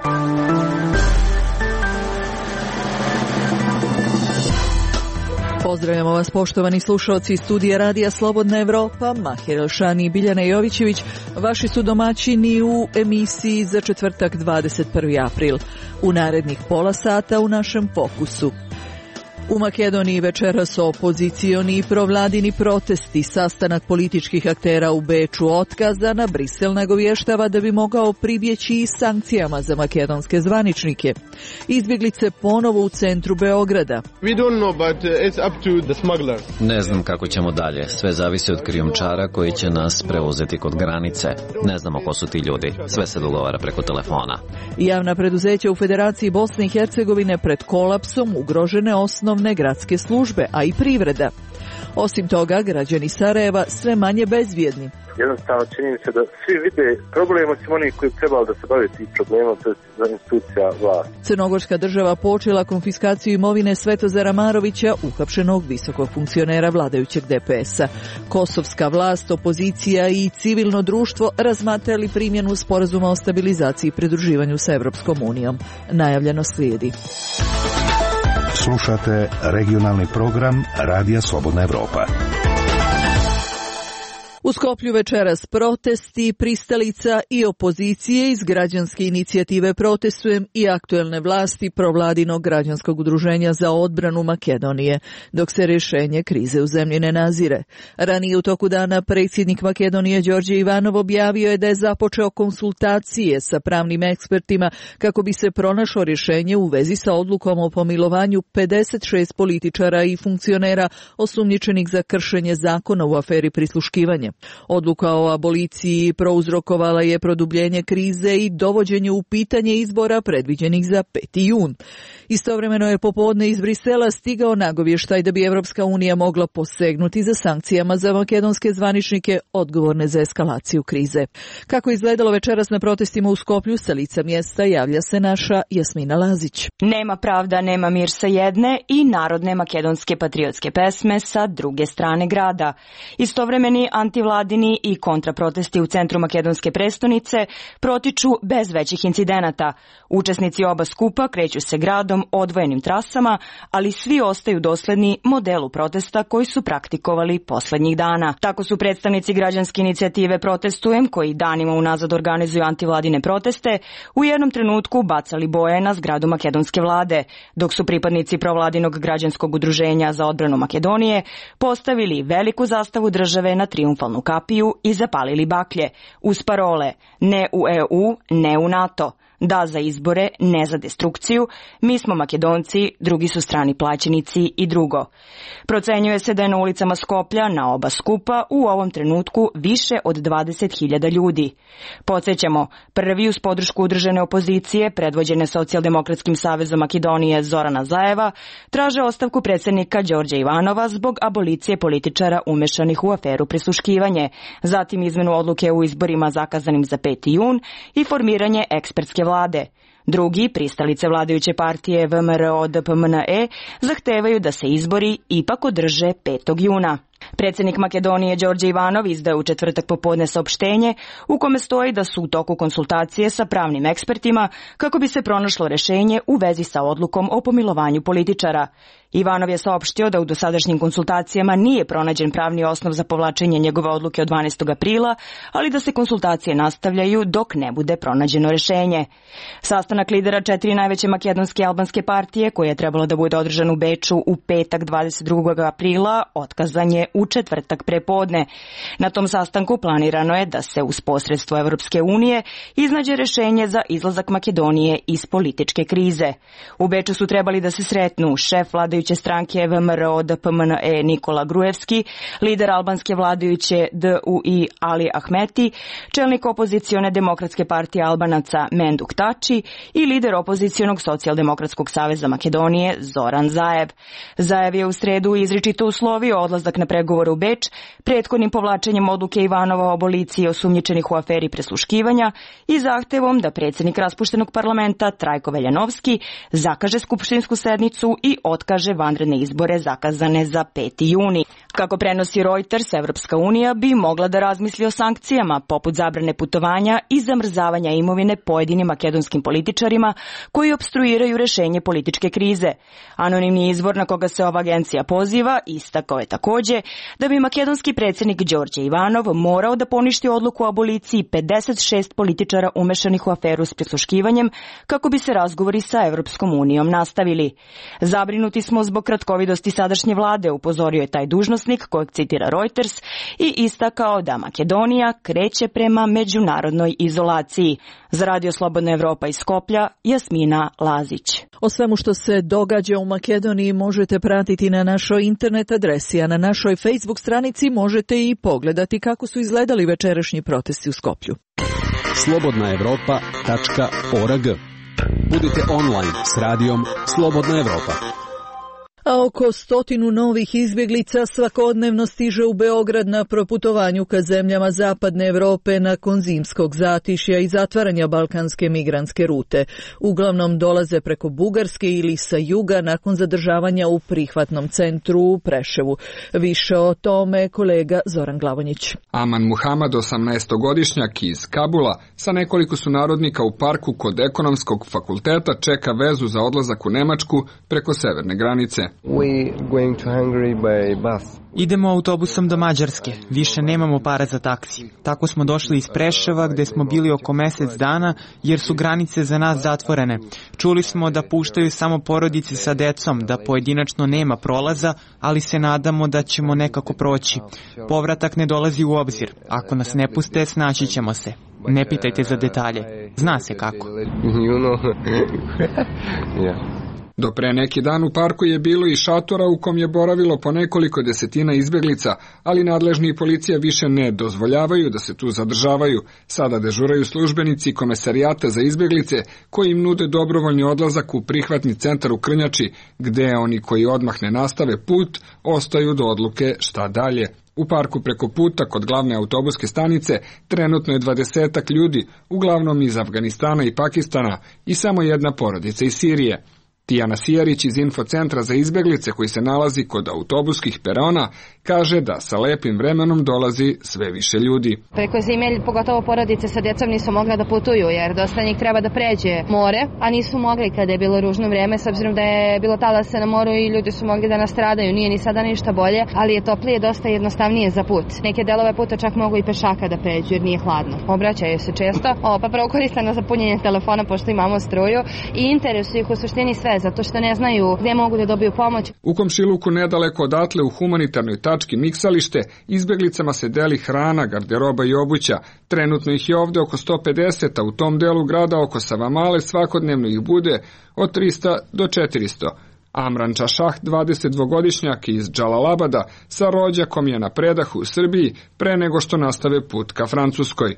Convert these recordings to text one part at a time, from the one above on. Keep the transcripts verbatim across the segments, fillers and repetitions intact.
Pozdravljamo vas, poštovani slušalci studija Radija Slobodna Evropa, Mahir Elšani i Biljana Jovićević. Vaši su domaćini u emisiji za četvrtak dvadeset prvi april. U narednih pola sata u našem fokusu. U Makedoniji večeras opozicioni i provladini protesti, sastanak političkih aktera u Beču otkazana, Brisel nagovještava da bi mogao pribjeći i sankcijama za makedonske zvaničnike. Izbjeglice ponovo u centru Beograda. Ne znam kako ćemo dalje, sve zavisi od krijumčara koji će nas preuzeti kod granice. Ne znamo ko su ti ljudi, sve se dogovara preko telefona. Javna preduzeća u Federaciji Bosne i Hercegovine pred kolapsom, ugrožene osnovne gradske službe, a i privreda. Osim toga, građani Sarajeva sve manje bezbjedni. Jednostavno čini se da svi vide problem, osim onih koji trebali da se bave tih problema, to je za institucija vlasti. Crnogorska država počela konfiskaciju imovine Svetozara Marovića, uhapšenog visokog funkcionera vladajućeg D P S-a. Kosovska vlast, opozicija i civilno društvo razmatrali primjenu sporazuma o stabilizaciji i pridruživanju sa Evropskom unijom. Najavljeno slijedi. Slušate regionalni program Radija Slobodna Evropa. U Skoplju večeras protesti, pristalica i opozicije iz građanske inicijative Protestujem i aktuelne vlasti provladinog građanskog udruženja za odbranu Makedonije, dok se rješenje krize u zemlji ne nazire. Ranije u toku dana predsjednik Makedonije Đorđe Ivanov objavio je da je započeo konsultacije sa pravnim ekspertima kako bi se pronašlo rješenje u vezi sa odlukom o pomilovanju pedeset šest političara i funkcionera osumnjičenih za kršenje zakona u aferi prisluškivanja. Odluka o aboliciji prouzrokovala je produbljenje krize i dovođenje u pitanje izbora predviđenih za peti jun. Istovremeno je popodne iz Brisela stigao nagovještaj da bi Evropska unija mogla posegnuti za sankcijama za makedonske zvaničnike odgovorne za eskalaciju krize. Kako je izgledalo večeras na protestima u Skoplju, sa lica mjesta javlja se naša Jasmina Lazić. Nema pravda, nema mir sa jedne i narodne makedonske patriotske pesme sa druge strane grada. Istovremeni antivladini i kontraprotesti u centru makedonske prestonice protiču bez većih incidenata. Učesnici oba skupa kreću se gradom odvojenim trasama, ali svi ostaju dosledni modelu protesta koji su praktikovali poslednjih dana. Tako su predstavnici građanske inicijative Protestujem, koji danima unazad organizuju antivladine proteste, u jednom trenutku bacali boje na zgradu makedonske vlade, dok su pripadnici provladinog građanskog udruženja za odbranu Makedonije postavili veliku zastavu države na trijumfalnu kapiju i zapalili baklje, uz parole ne u E U, ne u NATO. Da za izbore, ne za destrukciju, mi smo Makedonci, drugi su strani plaćenici i drugo. Procenjuje se da je na ulicama Skoplja na oba skupa u ovom trenutku više od dvadeset hiljada ljudi. Podsjećamo, prvi uz podršku udružene opozicije, predvođene Socijaldemokratskim savezom Makedonije Zorana Zajeva, traže ostavku predsjednika Đorđa Ivanova zbog abolicije političara umešanih u aferu prisluškivanje, zatim izmenu odluke u izborima zakazanim za peti jun i formiranje ekspertske vlade. Drugi, pristalice vladajuće partije V M R O D P M N E, zahtevaju da se izbori ipak održe petog juna. Predsjednik Makedonije Đorđe Ivanov izdao u četvrtak popodne saopštenje u kome stoji da su u toku konsultacije sa pravnim ekspertima kako bi se pronašlo rješenje u vezi sa odlukom o pomilovanju političara. Ivanov je saopštio da u dosadašnjim konsultacijama nije pronađen pravni osnov za povlačenje njegove odluke od dvanaestog aprila, ali da se konsultacije nastavljaju dok ne bude pronađeno rješenje. Sastanak lidera četiri najveće makedonske albanske partije, koji je trebalo da bude održan u Beču u petak dvadeset drugog aprila, otkazan je u četvrtak prepodne. Na tom sastanku planirano je da se uz posredstvo Evropske unije iznađe rješenje za izlazak Makedonije iz političke krize. U Beču su trebali da se sretnu šef vladajuće stranke V M R O D P M N E Nikola Grujevski, lider albanske vladajuće D U I Ali Ahmeti, čelnik opozicione demokratske partije Albanaca Menduk Tači i lider opozicionog socijaldemokratskog saveza Makedonije Zoran Zaev. Zaev je u sredu izričito uslovio odlazak na pregovore u Beč prethodnim povlačenjem odluke Ivanova o aboliciji osumnjičenih u aferi prisluškivanja i zahtevom da predsjednik raspuštenog parlamenta Trajko Veljanovski zakaže skupštinsku sednicu i otkaže odlože vanredne izbore zakazane za peti juni. Kako prenosi Reuters, Evropska unija bi mogla da razmisli o sankcijama poput zabrane putovanja i zamrzavanja imovine pojedinim makedonskim političarima koji opstruiraju rešenje političke krize. Anonimni izvor na koga se ova agencija poziva istakao je takođe da bi makedonski predsjednik Đorđe Ivanov morao da poništi odluku o aboliciji pedeset šest političara umešanih u aferu s prisluškivanjem kako bi se razgovori sa Evropskom unijom nastavili. Zabrinuti smo zbog kratkovidosti sadašnje vlade, upozorio je taj dužnosnik kojeg citira Reuters i istakao da Makedonija kreće prema međunarodnoj izolaciji. Za Radio Slobodna Evropa iz Skoplja, Jasmina Lazić. O svemu što se događa u Makedoniji možete pratiti na našoj internet adresi, a na našoj Facebook stranici možete i pogledati kako su izgledali večerašnji protesti u Skoplju. slobodna evropa tačka org. Budite online s radijom Slobodna Evropa. A oko stotinu novih izbjeglica svakodnevno stiže u Beograd na proputovanju ka zemljama Zapadne Evrope nakon zimskog zatišja i zatvaranja balkanske migrantske rute. Uglavnom dolaze preko Bugarske ili sa juga nakon zadržavanja u prihvatnom centru u Preševu. Više o tome kolega Zoran Glavonjić. Aman Muhamad, osamnaestogodišnjak iz Kabula, sa nekoliko sunarodnika u parku kod Ekonomskog fakulteta čeka vezu za odlazak u Nemačku preko severne granice. We going to Hungary by bus. Idemo autobusom do Mađarske, više nemamo para za taksi. Tako smo došli iz Preševa gde smo bili oko mesec dana jer su granice za nas zatvorene. Čuli smo da puštaju samo porodice sa decom, da pojedinačno nema prolaza, ali se nadamo da ćemo nekako proći. Povratak ne dolazi u obzir. Ako nas ne puste, snaći ćemo se. Ne pitajte za detalje. Zna se kako. You know. Yeah. Do pre neki dan u parku je bilo i šatora u kom je boravilo po nekoliko desetina izbjeglica, ali nadležni i policija više ne dozvoljavaju da se tu zadržavaju. Sada dežuraju službenici Komesarijata za izbjeglice koji im nude dobrovoljni odlazak u prihvatni centar u Krnjači, gde oni koji odmah ne nastave put ostaju do odluke šta dalje. U parku preko puta kod glavne autobuske stanice trenutno je dvadesetak ljudi, uglavnom iz Afganistana i Pakistana i samo jedna porodica iz Sirije. Tijana Sijarić iz Infocentra za izbjeglice koji se nalazi kod autobuskih perona kaže da sa lepim vremenom dolazi sve više ljudi. Preko zime, pogotovo porodice sa djecom nisu mogla da putuju jer dosta njih treba da pređe more, a nisu mogli kada je bilo ružno vrijeme s obzirom da je bilo talase na moru i ljudi su mogli da nastradaju. Nije ni sada ništa bolje, ali je toplije dosta jednostavnije za put. Neke delove puta čak mogu i pešaka da pređu jer nije hladno. Obraćaju se često, o, pa prvo koristano za punjenje telefona pošto imamo struju i interesuju ih u suštini sve zato što ne znaju gdje mogu da dobiju pomoć. U komšiluku nedaleko odatle u humanitarnoj tački Miksalište izbjeglicama se deli hrana, garderoba i obuća. Trenutno ih je ovde oko sto pedeset, a u tom delu grada oko Savamale svakodnevno ih bude od trista do četiristo. Amran Čašah, dvadesetdvogodišnjak iz Džalalabada, sa rođakom je na predahu u Srbiji pre nego što nastave put ka Francuskoj.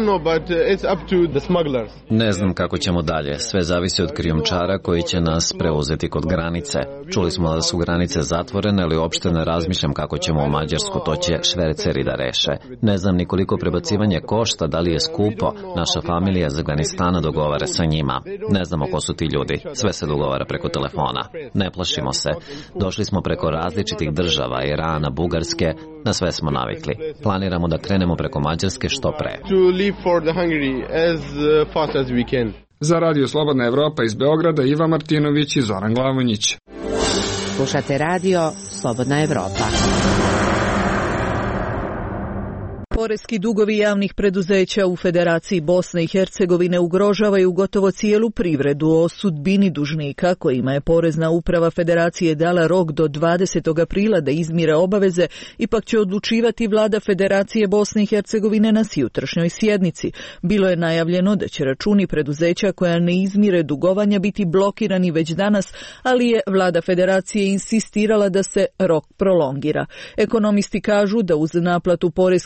Ne znam kako ćemo dalje, sve zavisi od krijumčara koji će nas preuzeti kod granice. Čuli smo da su granice zatvorene, ali uopšte ne razmišljam kako ćemo u Mađarsku, to će šverceri da reše. Ne znam ni koliko prebacivanje košta, da li je skupo, naša familija iz Afganistana dogovara sa njima. Ne znamo ko su ti ljudi, sve se dogovara preko telefona. Ne plašimo se. Došli smo preko različitih država, Irana, Bugarske, na sve smo navikli. Planiramo da krenemo preko Mađarske što pre. Za Radio Slobodna Evropa iz Beograda, Iva Martinović i Zoran Glavonjić. Slušate Radio Slobodna Evropa. Poreski dugovi javnih preduzeća u Federaciji Bosne i Hercegovine ugrožavaju gotovo cijelu privredu. O sudbini dužnika kojima je Porezna uprava Federacije dala rok do dvadesetog aprila da izmire obaveze, ipak će odlučivati vlada Federacije Bosne i Hercegovine na sutrašnjoj sjednici. Bilo je najavljeno da će računi preduzeća koja ne izmire dugovanja biti blokirani već danas, ali je vlada Federacije insistirala da se rok prolongira. Ekonomisti kažu da uz naplatu poreskih dugova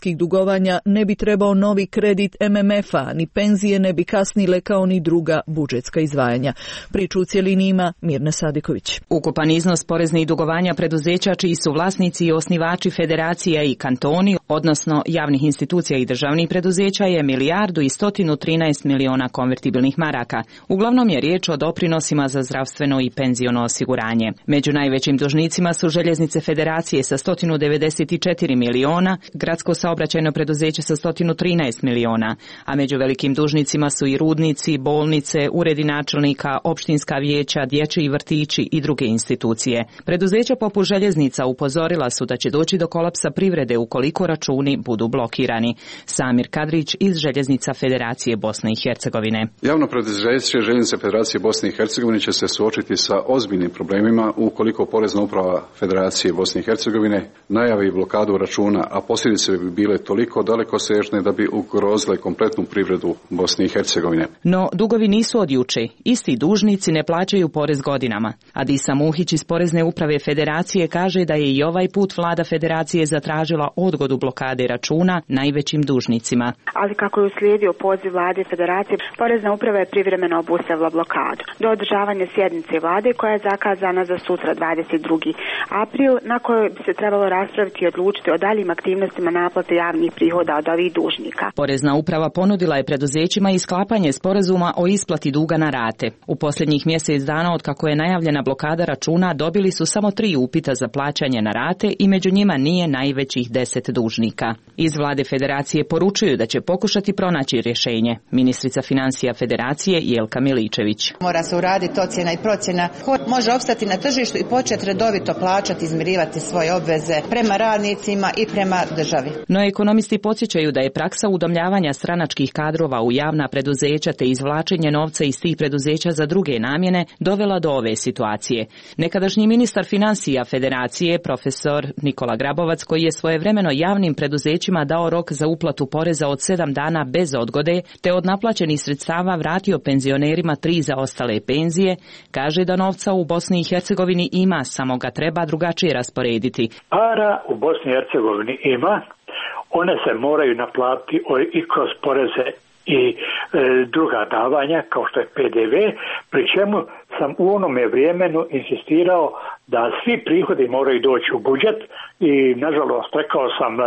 mirovanja ne bi trebao novi kredit M M F-a, ni penzije ne bi kasnile kao ni druga budžetska izdvajanja. Priču u cjelini ima Mirna Sadiković. Ukupan iznos poreznih dugovanja preduzeća čiji su vlasnici i osnivači federacija i kantoni, odnosno javnih institucija i državnih preduzeća, je milijardu i stotinu trinaest miliona konvertibilnih maraka. Uglavnom je riječ o doprinosima za zdravstveno i penziono osiguranje. Među najvećim dužnicima su željeznice federacije sa stotinu devedeset četiri miliona, gradsko saobraćajno preduzeće sa stotinu trinaest miliona, a među velikim dužnicima su i rudnici, bolnice, uredi načelnika, opštinska vijeća, dječji vrtići i druge institucije. Preduzeća poput željeznica upozorila su da će doći do kolapsa privrede ukoliko računi budu blokirani. Samir Kadrić iz Željeznica Federacije Bosne i Hercegovine. Javno preduzeće Željeznice Federacije Bosne i Hercegovine će se suočiti sa ozbiljnim problemima ukoliko Porezna uprava Federacije Bosne i Hercegovine najavi blokadu računa, a posljedice bi bile toliko dalekosežne da bi ugrozile kompletnu privredu Bosne i Hercegovine. No, dugovi nisu od juče. Isti dužnici ne plaćaju porez godinama. Adisa Muhić iz Porezne uprave Federacije kaže da je i ovaj put vlada Federacije zatražila odgodu blokade računa najvećim dužnicima. Ali kako je uslijedio poziv vlade Federacije, Porezna uprava je privremeno obustavila blokadu do održavanja sjednice vlade koja je zakazana za sutra dvadeset drugi april, na kojoj bi se trebalo raspraviti i odlučiti o daljim aktivnostima naplate javnih prihoda od ovih dužnika. Porezna uprava ponudila je preduzećima i sklapanje sporazuma o isplati duga na rate. U posljednjih mjesec dana od kako je najavljena blokada računa dobili su samo tri upita za plaćanje na rate i među njima nije najvećih deset dužnika. Iz vlade Federacije poručuju da će pokušati pronaći rješenje. Ministrica financija Federacije Jelka Miličević. Mora se uraditi ocjena i procjena ko može opstati na tržištu i početi redovito plaćati, izmirivati svoje obveze prema radnicima i prema državi. No ekonomisti podsjećaju da je praksa udomljavanja stranačkih kadrova u javna preduzeća te izvlačenje novca iz tih preduzeća za druge namjene dovela do ove situacije. Nekadašnji ministar financija Federacije, profesor Nikola Grabovac, koji je svojevremeno javnim preduzećima dao rok za uplatu poreza od sedam dana bez odgode, te od naplaćenih sredstava vratio penzionerima tri zaostale penzije, kaže da novca u Bosni i Hercegovini ima, samo ga treba drugačije rasporediti. Para u Bosni i Hercegovini ima, one se moraju naplatiti i kroz poreze i e, druga davanja kao što je P D V, pri čemu sam u onome vremenu insistirao da svi prihodi moraju doći u budžet i nažalost rekao sam e,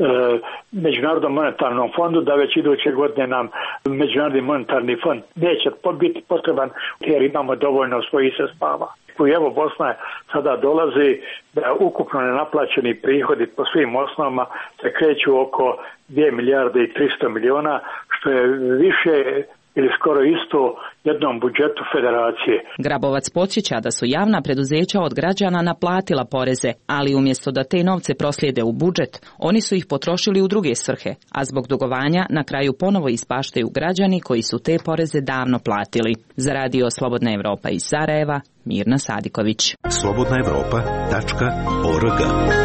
Međunarodnom monetarnom fondu da već iduće godine nam Međunarodni monetarni fond neće biti potreban jer imamo dovoljno svojih sredstava. I evo Bosna sada dolazi da ukupno nenaplaćeni prihodi po svim osnovama se kreću oko dvije milijarde i tristo miliona, što je više ili skoro isto jednom budžetu Federacije. Grabovac podsjeća da su javna preduzeća od građana naplatila poreze, ali umjesto da te novce proslijede u budžet, oni su ih potrošili u druge svrhe, a zbog dugovanja na kraju ponovo ispaštaju građani koji su te poreze davno platili. Za radio Slobodna Evropa iz Sarajeva, Mirna Sadiković. slobodna evropa tačka org.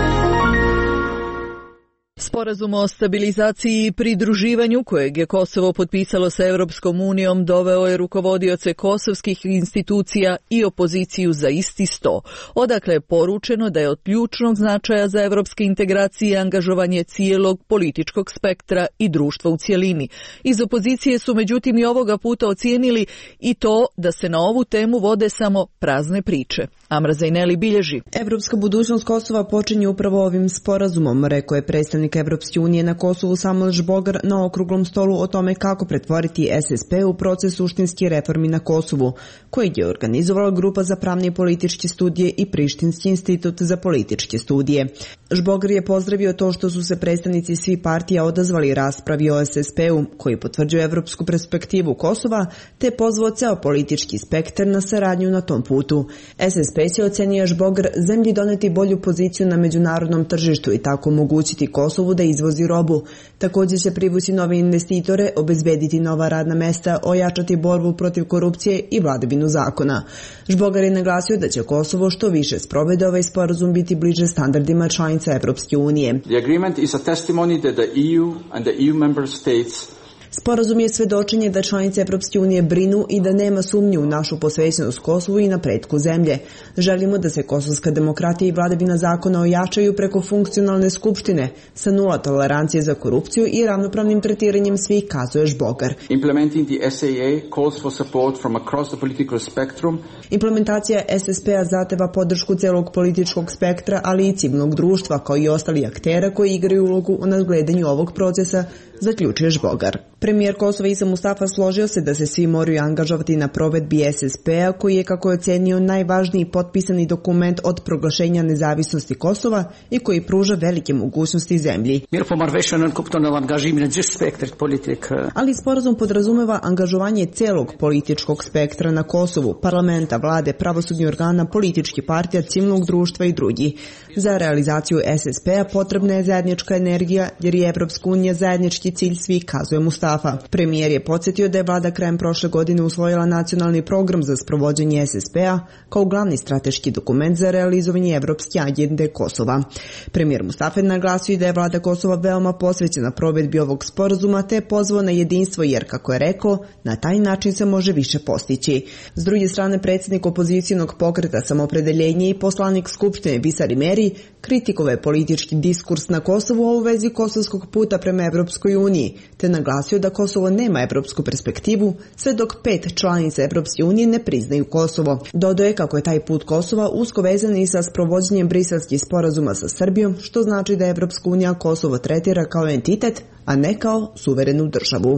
Sporazum o stabilizaciji i pridruživanju kojeg je Kosovo potpisalo sa Europskom unijom doveo je rukovodioce kosovskih institucija i opoziciju za isti sto, odakle je poručeno da je od ključnog značaja za evropske integracije angažovanje cijelog političkog spektra i društva u cjelini. Iz opozicije su međutim i ovoga puta ocijenili i to da se na ovu temu vode samo prazne priče. Amra Zajneli bilježi. Evropska budućnost Kosova počinje upravo ovim sporazumom, rekao je predstavnik Evropske unije na Kosovu Samuel Žbogar na okruglom stolu o tome kako pretvoriti S S P u proces suštinskih reformi na Kosovu, koji je organizovala Grupa za pravne i političke studije i Prištinski institut za političke studije. Žbogar je pozdravio to što su se predstavnici svih partija odazvali raspravi o S S P-u, koji potvrđuje evropsku perspektivu Kosova, te pozvao ceo politički spektar na saradnju na tom putu. S S P se ocenio Žbogar zemlji doneti bolju poziciju na međunarodnom tržištu i tako omogućiti Kosovu da izvozi robu. Također će privući nove investitore, obezbediti nova radna mesta, ojačati borbu protiv korupcije i vladavinu zakona. Žbogar je naglasio da će Kosovo što više sprovede ovaj sporazum biti bliže standardima članica Evropske unije. The agreement is a testimony that the E U and the E U member states Sporazum je svedočenje da članice Evropske unije brinu i da nema sumnje u našu posvećenost Kosovu i napretku zemlje. Želimo da se kosovska demokratija i vladavina zakona ojačaju preko funkcionalne skupštine sa nula tolerancije za korupciju i ravnopravnim tretiranjem svih, kazuje Žbogar. Implementing the S A A calls for support from across the political spectrum. Implementacija S S P-a zahteva podršku celog političkog spektra, ali i civilnog društva, kao i ostali aktera koji igraju ulogu u nadgledanju ovog procesa, zaključuje Žbogar. Premijer Kosova Isa Mustafa složio se da se svi moraju angažovati na provedbi S S P-a, koji je, kako je ocenio, najvažniji potpisani dokument od proglašenja nezavisnosti Kosova i koji pruža velike mogućnosti zemlji. Ali sporazum podrazumeva angažovanje celog političkog spektra na Kosovu, parlamenta, vlade, pravosudnih organa, političkih partija, civilnog društva i drugi. Za realizaciju S S P-a potrebna je zajednička energija, jer je Evropska unija zajednički cilj svih, kazuje Mustafa. Premijer je podsjetio da je vlada krajem prošle godine usvojila nacionalni program za sprovođenje S S P-a kao glavni strateški dokument za realizovanje evropske agende Kosova. Premijer Mustafa je naglasio da je vlada Kosova veoma posvećena provedbi ovog sporazuma, te je pozvao na jedinstvo jer, kako je rekao, na taj način se može više postići. S druge strane, predsjednik opozicijonog pokreta Samopredeljenje i poslanik Skupštine Visar Imeri kritikovao je politički diskurs na Kosovu u vezi kosovskog puta prema Evropskoj uniji, te naglasio da Kosovo nema evropsku perspektivu sve dok pet članica Evropske unije ne priznaju Kosovo. Dodao je kako je taj put Kosova usko vezan i sa sprovođenjem briselskih sporazuma sa Srbijom, što znači da Evropska unija Kosovo tretira kao entitet, a ne kao suverenu državu.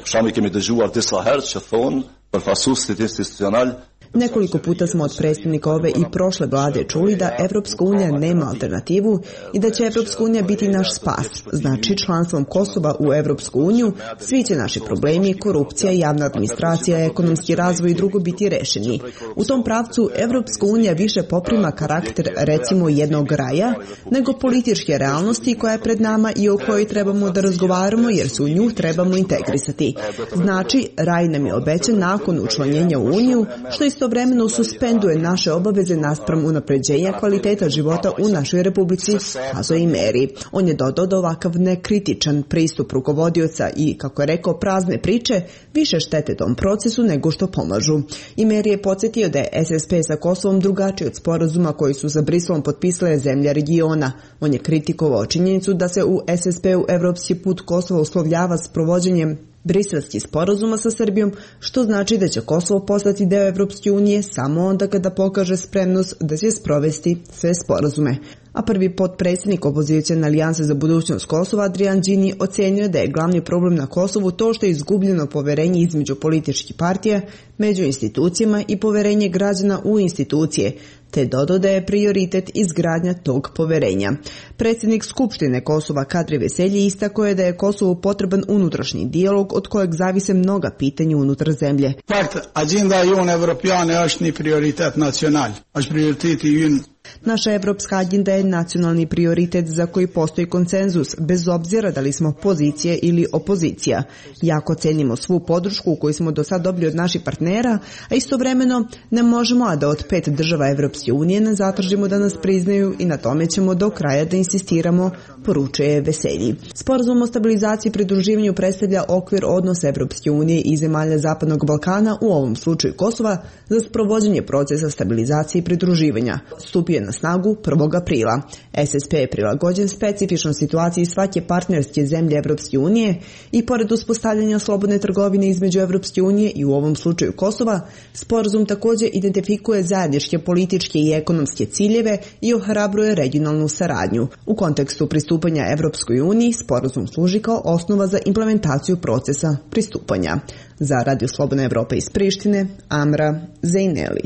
Nekoliko puta smo od predstavnika ove i prošle vlade čuli da Evropska unija nema alternativu i da će Evropska unija biti naš spas. Znači, članstvom Kosova u Evropsku uniju svi će naši problemi, korupcija, javna administracija, ekonomski razvoj i drugo biti rešeni. U tom pravcu Evropska unija više poprima karakter, recimo, jednog raja, nego političke realnosti koja je pred nama i o kojoj trebamo da razgovaramo jer se u nju trebamo integrisati. Znači, raj nam je obećan nakon učlanjenja u Uniju, što istovremeno suspenduje naše obaveze naspram unapređenja kvaliteta života u našoj republici, kazuje Imeri. On je dodao da ovakav nekritičan pristup rukovodioca i, kako je rekao, prazne priče više štete tom procesu nego što pomažu. Imeri je podsjetio da je S S P sa Kosovom drugačiji od sporazuma koji su sa Briselom potpisale zemlje regiona. On je kritikovao činjenicu da se u S S P-u evropski put Kosova uslovljava s provođenjem briselskih sporazuma sa Srbijom, što znači da će Kosovo postati deo Evropske unije samo onda kada pokaže spremnost da će sprovesti sve sporazume. A prvi potpredsjednik opozicijone alijanse za budućnost Kosova, Adrian Đini, ocenio da je glavni problem na Kosovu to što je izgubljeno poverenje između političkih partija, među institucijama i poverenje građana u institucije, te dodao da je prioritet izgradnja tog poverenja. Predsjednik Skupštine Kosova Kadri Veselji istakao je da je Kosovu potreban unutrašnji dijalog od kojeg zavise mnoga pitanja unutar zemlje. Agenda jon evropiane është një prioritet nacional, është prioriteti ynë. Naša evropska agenda je nacionalni prioritet za koji postoji konsenzus, bez obzira da li smo pozicije ili opozicija. Jako cenimo svu podršku koju smo do sad dobili od naših partnera, a istovremeno ne možemo a da od pet država Evropske unije ne zatražimo da nas priznaju i na tome ćemo do kraja da insistiramo, poručuje Veselji. Sporazum o stabilizaciji i pridruživanju predstavlja okvir odnosa Evropske unije i zemalja Zapadnog Balkana, u ovom slučaju Kosova, za sprovođenje procesa stabilizacije i pridruživanja. Stupio na snagu prvog aprila. S S P je prilagođen specifičnoj situaciji svake partnerske zemlje Evropske unije i pored uspostavljanja slobodne trgovine između Evropske unije i u ovom slučaju Kosova, sporazum također identifikuje zajedničke političke i ekonomske ciljeve i ohrabruje regionalnu saradnju. U kontekstu pristupanja Evropskoj uniji, sporazum služi kao osnova za implementaciju procesa pristupanja. Za Radio Slobodna Evropa iz Prištine, Amra Zejneli.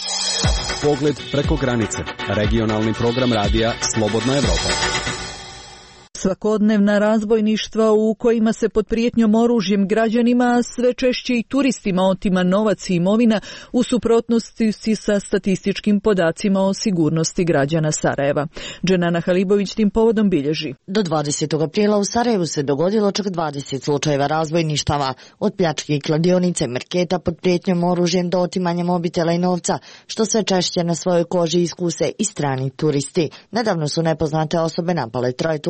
Pogled preko granice. Regionalni program radija Slobodna Evropa. Svakodnevna razbojništva u kojima se pod prijetnjom oružjem građanima, a sve češće i turistima otima novac i imovina, u suprotnosti sa statističkim podacima o sigurnosti građana Sarajeva. Dženana Halibović tim povodom bilježi. Do dvadesetog aprila u Sarajevu se dogodilo čak dvadeset slučajeva razbojništava, od pljačke i kladionice, marketa pod prijetnjom oružjem do otimanja mobitela i novca, što sve češće na svojoj koži iskuse i strani turisti. Nedavno su nepoznate osobe napale troje turista na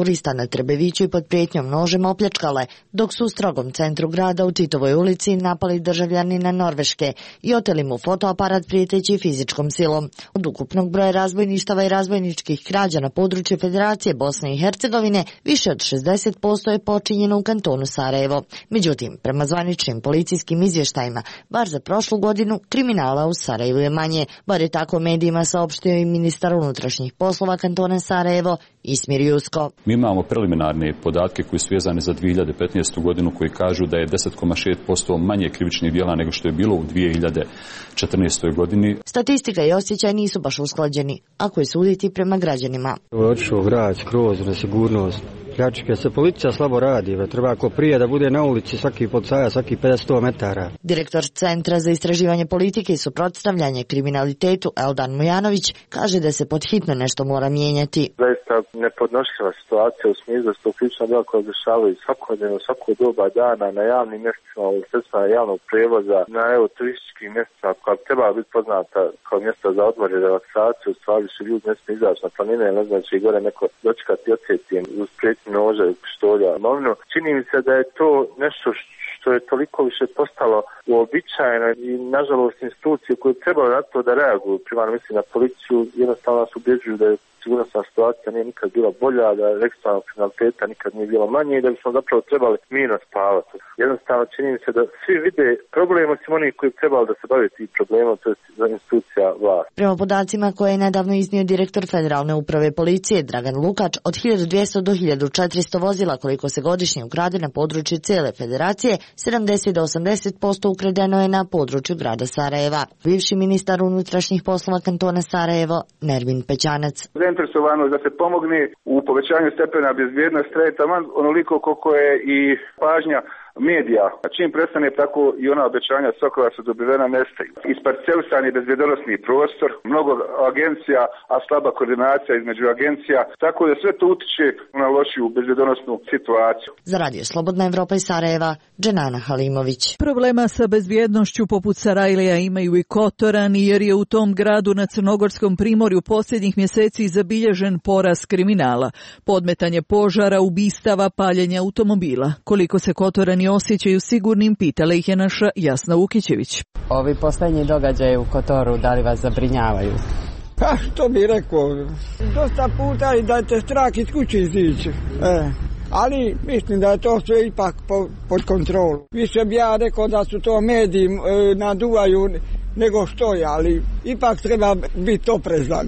na Trebeviću i pod prijetnjom nožem opljačkale, dok su u strogom centru grada u Titovoj ulici napali državljanina Norveške i oteli mu fotoaparat prijeteći fizičkom silom. Od ukupnog broja razbojništava i razbojničkih krađa na području Federacije Bosne i Hercegovine više od šezdeset posto je počinjeno u kantonu Sarajevo. Međutim, prema zvaničnim policijskim izvještajima, bar za prošlu godinu kriminala u Sarajevu je manje, bar je tako medijima saopštio i ministar unutrašnjih poslova kantona Sarajevo Ismir Jusko. Mi imamo preliminarne podatke koji su vezani za dvije hiljade petnaestu godinu koji kažu da je deset zarez šest posto manje krivičnih djela nego što je bilo u dvije hiljade četrnaestoj godini. Statistika i osjećaj nisu baš usklađeni, ako je suditi prema građanima. Otišao grad skroz na sigurnost. Pljačke se policija slabo radi, treba ako prije da bude na ulici svaki policajac svaki pedeset metara. Direktor Centra za istraživanje politike i suprotstavljanje kriminalitetu Eldan Mujanović kaže da se podhitno nešto mora mijenjati. Zaista nepodnošljiva situacija u smislu da su to krivična djela koja dešavaju svakodnevno, svako doba dana na javnim mjestima, u sredstvima javnog prijevoza, na evo turističkim mjestima koja bi trebala biti poznata kao mjesta za odmor i relaksaciju, u stvari su ljudi ne smiju izaći na planine, ne znači gore neko dočekati i odsjeti uz prijetnju noža i pištolja. Imovno, čini mi se da je to nešto što je toliko više postalo uobičajeno i nažalost institucije koje trebaju na to da reaguju, primarno mislim na policiju, jednostavno nas ubjeđuju da je sigurnosna situacija nije nikad bila bolja, da ekstremnog kriminaliteta nikad nije bilo manje i da bismo zapravo trebali mirno spavati. Jednostavno čini mi se da svi vide problem osim onih koji trebali da se bave tim problemom, to je za institucija vlast. Prema podacima koje je nedavno iznio direktor Federalne uprave policije Dragan Lukač, od hiljadu dvjesto do hiljadu četiristo vozila koliko se godišnje ukrade na području cijele federacije, sedamdeset do osamdeset posto ukradeno je na području grada Sarajeva. Bivši ministar unutrašnjih poslova kantona Sarajevo Nermin Pećanac. Zainteresovanost da se pomogne u povećanju stepena bezbjednosti traje taman onoliko koliko je i pažnja medija. Čim prestane, tako i ona obećanja sva su dobivena nestaju. Isparcelisan je bezbjednosni prostor, mnogo agencija, a slaba koordinacija između agencija, tako da sve to utiče na lošiju bezbjednosnu situaciju. Za Radio Slobodna Evropa iz Sarajeva, Dženana Halimović. Problema sa bezbjednošću poput Sarajlija imaju i Kotorani, jer je u tom gradu na Crnogorskom primorju posljednjih mjeseci zabilježen porast kriminala, podmetanje požara, ubistava, paljenja automobila. Koliko se Kotorani osjećaju sigurnim, pitala ih je naša Jasna Ukićević. Ovi posljednji događaji u Kotoru, da li vas zabrinjavaju? Pa što bi rekao, dosta puta i da te strah iz kuće izići. E, ali mislim da je to sve ipak po, pod kontrolu. Više bi ja rekao da su to mediji e, naduvaju nego što je, ali ipak treba biti oprezan.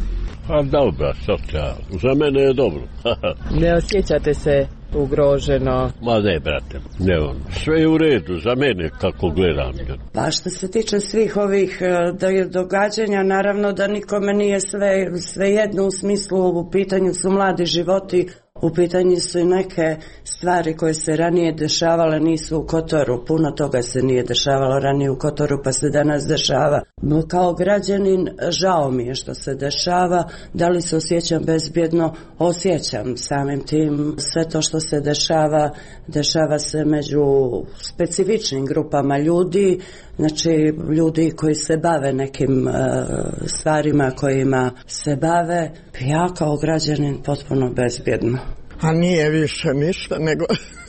Pa dobro, socija, za mene je dobro. Ne osjećate se ugroženo? Ma ne, brate, ne on. Sve je u redu, za mene kako gledam. Pa što se tiče svih ovih događanja, naravno da nikome nije sve, sve jedno u smislu, u pitanju su mladi životi, u pitanju su i neke stvari koje se ranije dešavale, nisu u Kotoru. Puno toga se nije dešavalo ranije u Kotoru, pa se danas dešava. No, kao građanin, žao mi je što se dešava. Da li se osjećam bezbjedno? Osjećam samim tim. Sve to što se dešava, dešava se među specifičnim grupama ljudi, znači ljudi koji se bave nekim uh, stvarima kojima se bave. Ja kao građanin potpuno bezbjedno. A nije više ništa nego,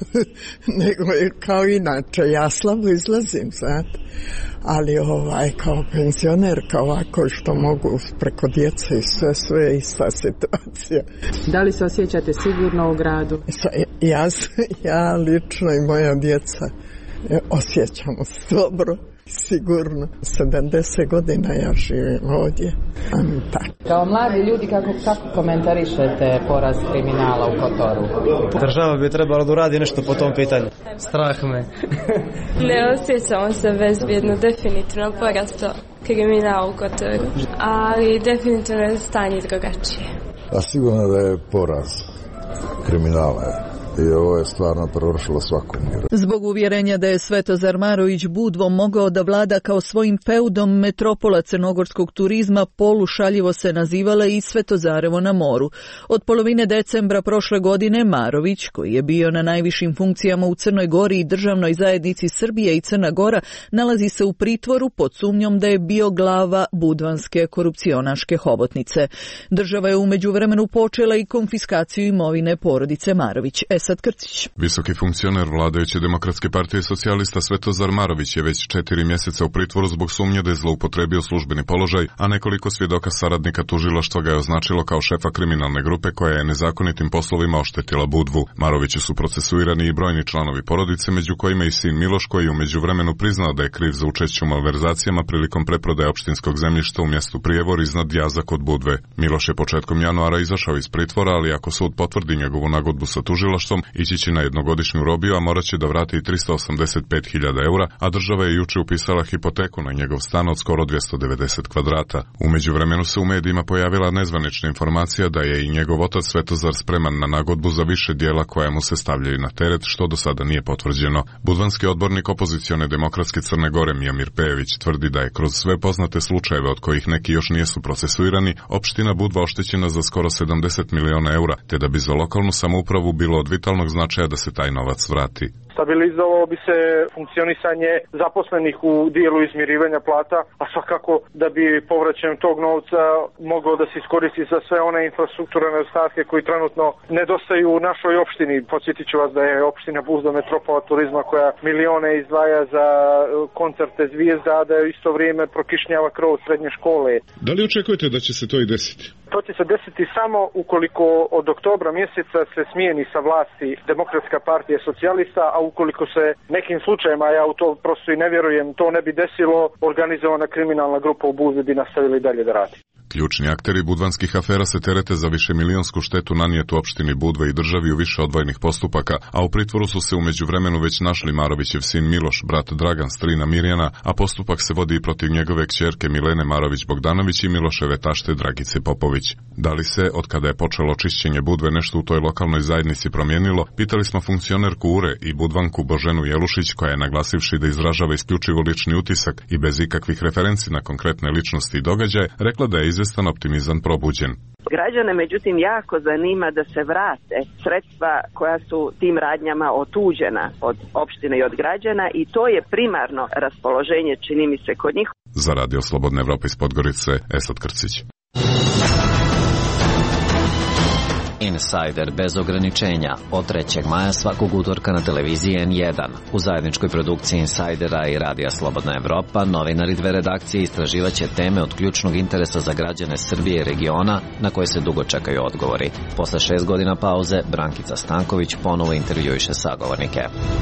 nego kao inače, ja slabo izlazim, znate, ali ovaj, kao penzionerka ovako što mogu preko djece i sve, sve ista situacija. Da li se osjećate sigurno u gradu? Ja, ja lično i moja djeca osjećamo se dobro. Sigurno, sedamdeset godina ja živim ovdje. Kao mladi ljudi, kako, kako komentarišete porast kriminala u Kotoru? Država bi trebala da uradi nešto po tom pitanju. Strah me. Ne osjećamo se bezbjedno, definitivno porasto kriminala u Kotoru, ali definitivno je stanje drugačije. A sigurno da je porast kriminala. i ovo je stvarno prevršilo svaku mjeru. Zbog uvjerenja da je Svetozar Marović Budvom mogao da vlada kao svojim feudom, metropola crnogorskog turizma polušaljivo se nazivala i Svetozarevo na moru. Od polovine decembra prošle godine Marović, koji je bio na najvišim funkcijama u Crnoj Gori i državnoj zajednici Srbije i Crna Gora, nalazi se u pritvoru pod sumnjom da je bio glava budvanske korupcionaške hobotnice. Država je u međuvremenu počela i konfiskaciju imovine porodice Marović. Esad Krcić. Visoki funkcioner vladajuće Demokratske partije socijalista Svetozar Marović je već četiri mjeseca u pritvoru zbog sumnje da je zloupotrebio službeni položaj, a nekoliko svjedoka saradnika tužilaštva ga je označilo kao šefa kriminalne grupe koja je nezakonitim poslovima oštetila Budvu. Maroviću su procesuirani i brojni članovi porodice, među kojima i sin Miloš, koji je u međuvremenu priznao da je kriv za učešće u malverzacijama prilikom preprodaje opštinskog zemljišta u mjestu Prijevor iznad Jaza kod Budve. Miloš je početkom januara izašao iz pritvora, ali ako sud potvrdi njegovu nagodbu sa tužilaštvom, ići će na jednogodišnju robiju, a morat će da vrati tristo osamdeset pet hiljada eura, a država je juče upisala hipoteku na njegov stan od skoro dvjesto devedeset kvadrata. U međuvremenu se u medijima pojavila nezvanična informacija da je i njegov otac Svetozar spreman na nagodbu za više dijela koja mu se stavljaju na teret, što do sada nije potvrđeno. Budvanski odbornik opozicione Demokratske Crne Gore Mijomir Pejević tvrdi da je kroz sve poznate slučajeve, od kojih neki još nijesu procesuirani, opština Budva oštećena za skoro sedamdeset miliona eura, te da bi za lokalnu samoupravu bilo od vitalnog značaja da se taj novac vrati. Stabilizovalo bi se funkcionisanje zaposlenih u dijelu izmirivanja plata, a svakako da bi povraćajem tog novca mogao da se iskoristi za sve one infrastrukturne stavke koji trenutno nedostaju u našoj opštini. Podsjetit ću vas da je opština Budva metropola turizma koja milione izdvaja za koncerte zvijezda, a da je isto vrijeme prokišnjava krov srednje škole. Da li očekujete da će se to i desiti? To će se desiti samo ukoliko od oktobra mjeseca se smijeni sa vlasti Demokratska partija socijalista, a ukoliko se nekim slučajima, ja u to prosto i ne vjerujem, to ne bi desilo, organizovana kriminalna grupa u Budvi bi nastavili dalje da radi. Ključni akteri budvanskih afera se terete za višemilionsku štetu nanijetu opštini Budva i državi u više odvojenih postupaka, a u pritvoru su se u međuvremenu već našli Marovićev sin Miloš, brat Dragan, strina Mirjana, a postupak se vodi i protiv njegove kćerke Milene Marović-Bogdanović i Miloševe tašte Dragice Popović. Da li se, od kada je počelo čišćenje Budve, nešto u toj lokalnoj zajednici promijenilo, pitali smo funkcionerku U R E i Budvanku Boženu Jelušić, koja je, naglasivši da izražava isključivo lični utisak i bez ikakvih referenci na konkretne ličnosti i događaje, rekla da je izvestan optimizam probuđen. Građane međutim jako zanima da se vrate sredstva koja su tim radnjama otuđena od opštine i od građana, i to je primarno raspoloženje, čini mi se, kod njih. Za Radio Slobodna Evropa iz Podgorice, Esad Krcić. Insider bez ograničenja od trećeg maja svakog utorka na televiziji N jedan. U zajedničkoj produkciji Insidera i Radija Slobodna Evropa novinari dve redakcije istraživaće teme od ključnog interesa za građane Srbije i regiona na koje se dugo čekaju odgovori. Posle šest godina pauze, Brankica Stanković ponovo intervjuiše sagovornike.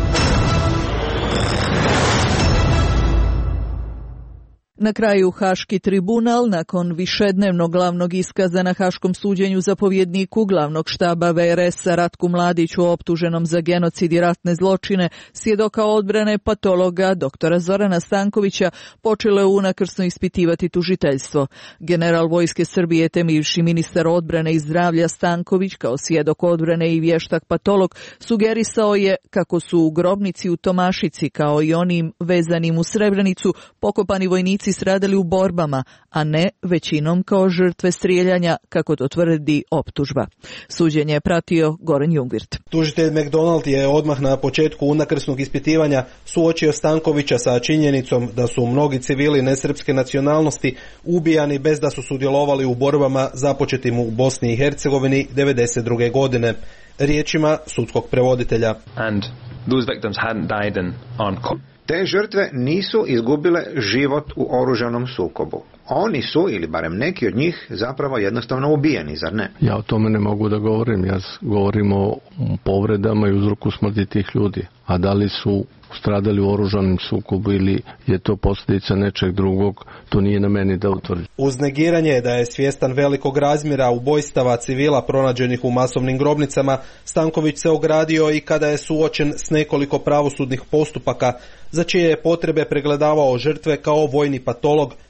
Na kraju Haški tribunal, nakon višednevnog glavnog iskaza na Haškom suđenju zapovjedniku glavnog štaba V R S-a Ratku Mladiću optuženom za genocid i ratne zločine, svjedoka odbrane patologa doktora Zorana Stankovića, počelo je unakrsno ispitivati tužiteljstvo. General Vojske Srbije te bivši ministar odbrane i zdravlja Stanković kao svjedok odbrane i vještak patolog sugerisao je kako su u grobnici u Tomašici kao i onim vezanim u Srebrenicu pokopani vojnici stradali u borbama, a ne većinom kao žrtve strijeljanja, kako to tvrdi optužba. Suđenje je pratio Goran Jungwirth. Tužitelj McDonald je odmah na početku unakrsnog ispitivanja suočio Stankovića sa činjenicom da su mnogi civili nesrpske nacionalnosti ubijani bez da su sudjelovali u borbama započetim u Bosni i Hercegovini devedeset druge godine. Riječima sudskog prevoditelja. And those victims hadn't died in on Te žrtve nisu izgubile život u oružanom sukobu. Oni su, ili barem neki od njih, zapravo jednostavno ubijeni, zar ne? Ja o tome ne mogu da govorim. Ja govorim o povredama i uzroku smrti tih ljudi. A da li su stradali u oružanom sukobu ili je to posljedica nečeg drugog, to nije na meni da utvrdim. Uz negiranje da je svjestan velikog razmjera ubojstava civila pronađenih u masovnim grobnicama, Stanković se ogradio i kada je suočen s nekoliko pravosudnih postupaka za čije je potrebe pregledavao žrtve kao vojni patolog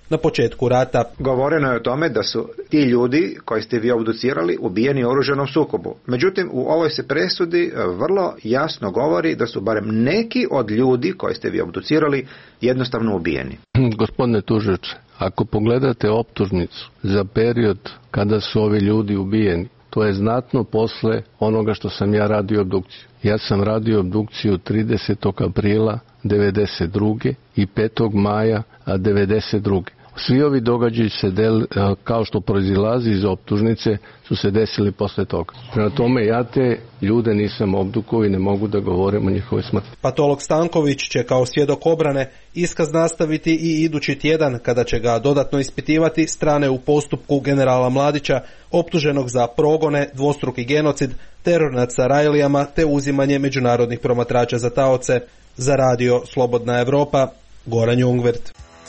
na početku rata. Govoreno je o tome da su ti ljudi koji ste vi obducirali ubijeni u oružanom sukobu. Međutim, u ovoj se presudi vrlo jasno govori da su barem neki od ljudi koji ste vi obducirali jednostavno ubijeni. Gospodine tužilače, ako pogledate optužnicu za period kada su ovi ljudi ubijeni, to je znatno posle onoga što sam ja radio obdukciju. Ja sam radio obdukciju tridesetog aprila devedeset druge i petog maja devedeset druge Svi ovi događaji se del, kao što proizilazi iz optužnice, su se desili posle toga. Prema tome ja te ljude nisam obdukovao i ne mogu da govorim o njihovoj smrti. Patolog Stanković će kao svjedok obrane iskaz nastaviti i idući tjedan, kada će ga dodatno ispitivati strane u postupku generala Mladića, optuženog za progone, dvostruki genocid, teror nad Sarajlijama te uzimanje međunarodnih promatrača za taoce. Za radio Slobodna Evropa, Goran Jungvert.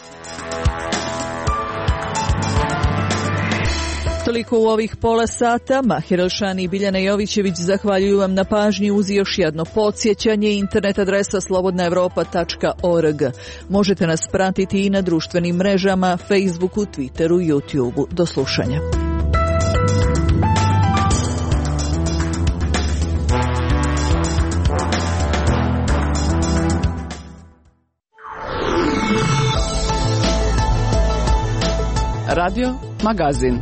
Toliko u ovih pola sata. Mahir Elšani i Biljana Jovićević zahvaljuju vam na pažnji uz još jedno podsjećanje. Internet adresa slobodna evropa tačka org. Možete nas pratiti i na društvenim mrežama, Facebooku, Twitteru, YouTubeu. Do slušanja. Radio Magazin.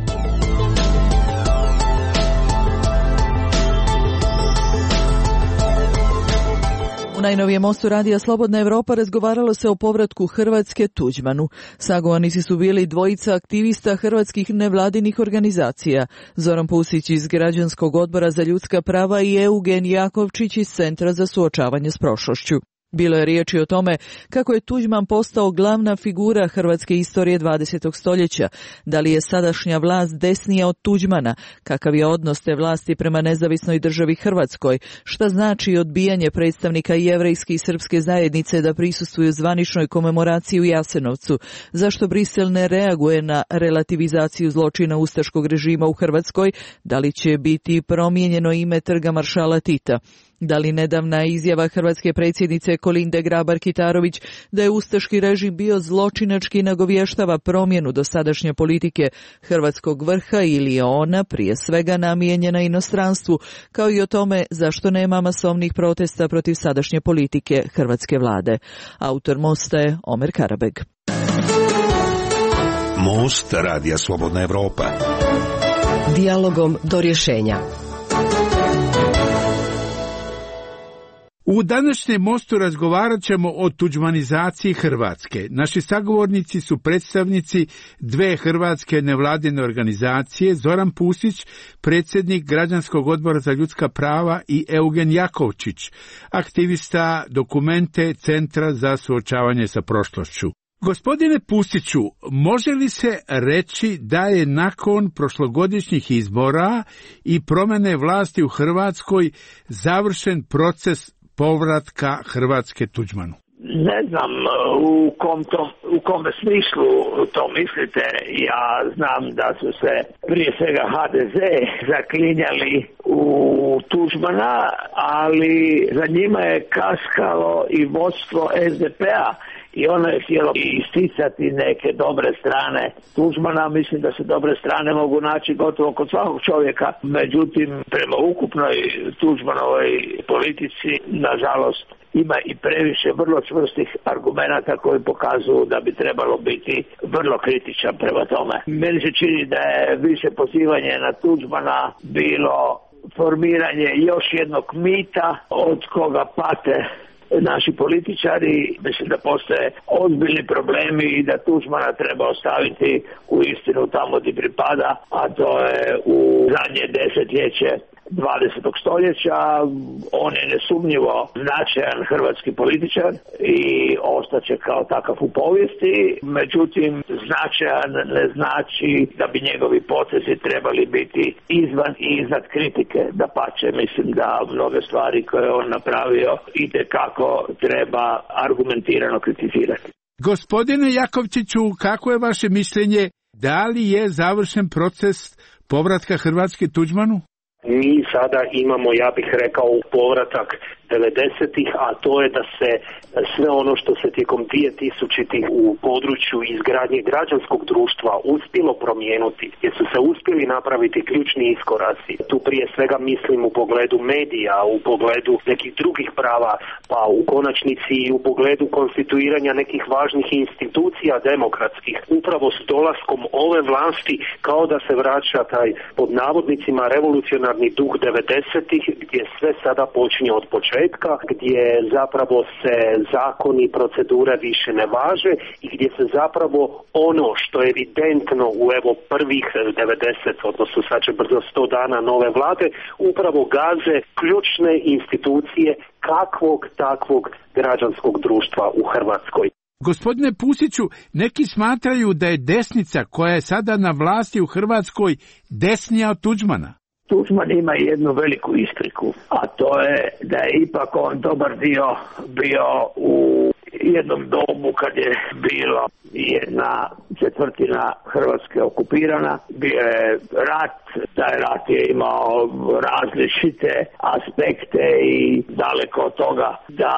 U najnovijem mostu radija Slobodna Evropa razgovaralo se o povratku Hrvatske Tuđmanu. Sagovornici su bili dvojica aktivista hrvatskih nevladinih organizacija, Zoran Pusić iz Građanskog odbora za ljudska prava i Eugen Jakovčić iz Centra za suočavanje s prošlošću. Bilo je riječi o tome kako je Tuđman postao glavna figura hrvatske istorije dvadesetog stoljeća, da li je sadašnja vlast desnija od Tuđmana, kakav je odnos te vlasti prema nezavisnoj državi Hrvatskoj, šta znači odbijanje predstavnika jevrejske i srpske zajednice da prisustvuju zvaničnoj komemoraciji u Jasenovcu, zašto Brisel ne reaguje na relativizaciju zločina ustaškog režima u Hrvatskoj, da li će biti promijenjeno ime trga maršala Tita. Da li nedavna izjava hrvatske predsjednice Kolinde Grabar-Kitarović da je ustaški režim bio zločinački nagovještava promjenu dosadašnje politike hrvatskog vrha ili je ona prije svega namijenjena inostranstvu, kao i o tome zašto nema masovnih protesta protiv sadašnje politike hrvatske vlade. Autor Mosta je Omer Karabeg. Most radija Slobodna Evropa. Dijalogom do rješenja. U današnjem mostu razgovarat ćemo o tuđmanizaciji Hrvatske. Naši sagovornici su predstavnici dve hrvatske nevladine organizacije, Zoran Pusić, predsjednik Građanskog odbora za ljudska prava, i Eugen Jakovčić, aktivista Dokumente Centra za suočavanje sa prošlošću. Gospodine Pusiću, može li se reći da je nakon prošlogodišnjih izbora i promjene vlasti u Hrvatskoj završen proces povratka Hrvatske Tuđmanu? Ne znam u kom, to, u kome smislu to mislite. Ja znam da su se prije svega ha de ze zaklinjali u Tuđmana, ali za njima je kaskalo i vodstvo es de pe a i ono je htjelo isticati neke dobre strane Tuđmana. Mislim da se dobre strane mogu naći gotovo kod svakog čovjeka. Međutim, prema ukupnoj Tuđmanovoj politici, nažalost, ima i previše vrlo čvrstih argumenata koji pokazuju da bi trebalo biti vrlo kritičan prema tome. Meni se čini da je više pozivanje na Tuđmana bilo formiranje još jednog mita od koga pate naši političari. Mislim da postoje ozbiljni problemi i da Tuđmana treba ostaviti u istinu tamo gdje pripada, a to je u zadnje desetljeće dvadesetog stoljeća. On je nesumnjivo značajan hrvatski političar i ostaće kao takav u povijesti. Međutim, značajan ne znači da bi njegovi potezi trebali biti izvan i iznad kritike. Dapače, mislim da mnoge stvari koje on napravio itekako treba argumentirano kritizirati. Gospodine Jakovčiću, kako je vaše mišljenje? Da li je završen proces povratka Hrvatske Tuđmanu? Mi sada imamo, ja bih rekao, povratak devedesetih, a to je da se sve ono što se tijekom dvije tisućitih u području izgradnje građanskog društva uspjelo promijenuti, gdje su se uspjeli napraviti ključni iskoraci. Tu prije svega mislim u pogledu medija, u pogledu nekih drugih prava, pa u konačnici i u pogledu konstituiranja nekih važnih institucija demokratskih. Upravo s dolaskom ove vlasti kao da se vraća taj pod navodnicima revolucionarni duh devedesetih, gdje sve sada počinje od početka, gdje zapravo se zakoni i procedure više ne važe i gdje se zapravo ono što je evidentno u evo prvih devedeset, odnosno sad će brzo sto dana nove vlade, upravo gaze ključne institucije kakvog takvog građanskog društva u Hrvatskoj. Gospodine Pusiću, neki smatraju da je desnica koja je sada na vlasti u Hrvatskoj desnija od Tuđmana. Tuđman ima jednu veliku ispriku, a to je da je ipak on dobar dio bio u jednom dobu kad je bila jedna četvrtina Hrvatske okupirana, bio je rat, taj rat je imao različite aspekte i daleko od toga da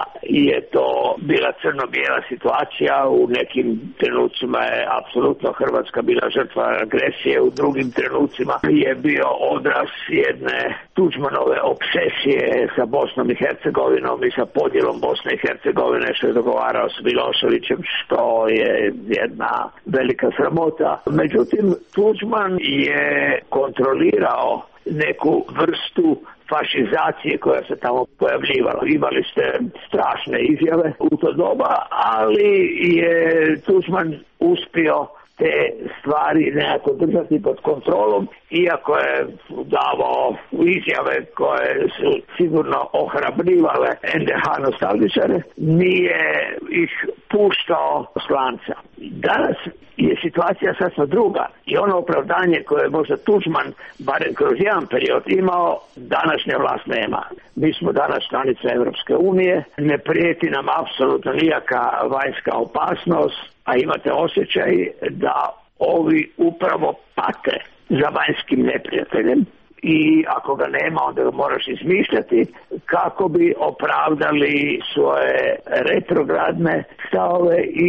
je to bila crno-bijela situacija. U nekim trenucima je apsolutno Hrvatska bila žrtva agresije, u drugim trenucima je bio odraz jedne Tuđmanove obsesije sa Bosnom i Hercegovinom i sa podjelom Bosne i Hercegovine, što je dogovarao s Miloševićem, što je jedna velika sramota. Međutim, Tuđman je kontrolirao neku vrstu fašizacije koja se tamo pojavljivala. Imali ste strašne izjave u to doba, ali je Tuđman uspio te stvari nekako držati pod kontrolom, iako je davao izjave koje su sigurno ohrabrivale en de ha nostalgičare, nije ih puštao s lanca. Danas je situacija sasvim druga i ono opravdanje koje je možda Tuđman, barem kroz jedan period, imao, današnja vlast nema. Mi smo danas članica Europske unije, ne prijeti nam apsolutno nijaka vanjska opasnost, a imate osjećaj da ovi upravo pate za vanjskim neprijateljem i ako ga nema, onda ga moraš izmišljati kako bi opravdali svoje retrogradne stavove i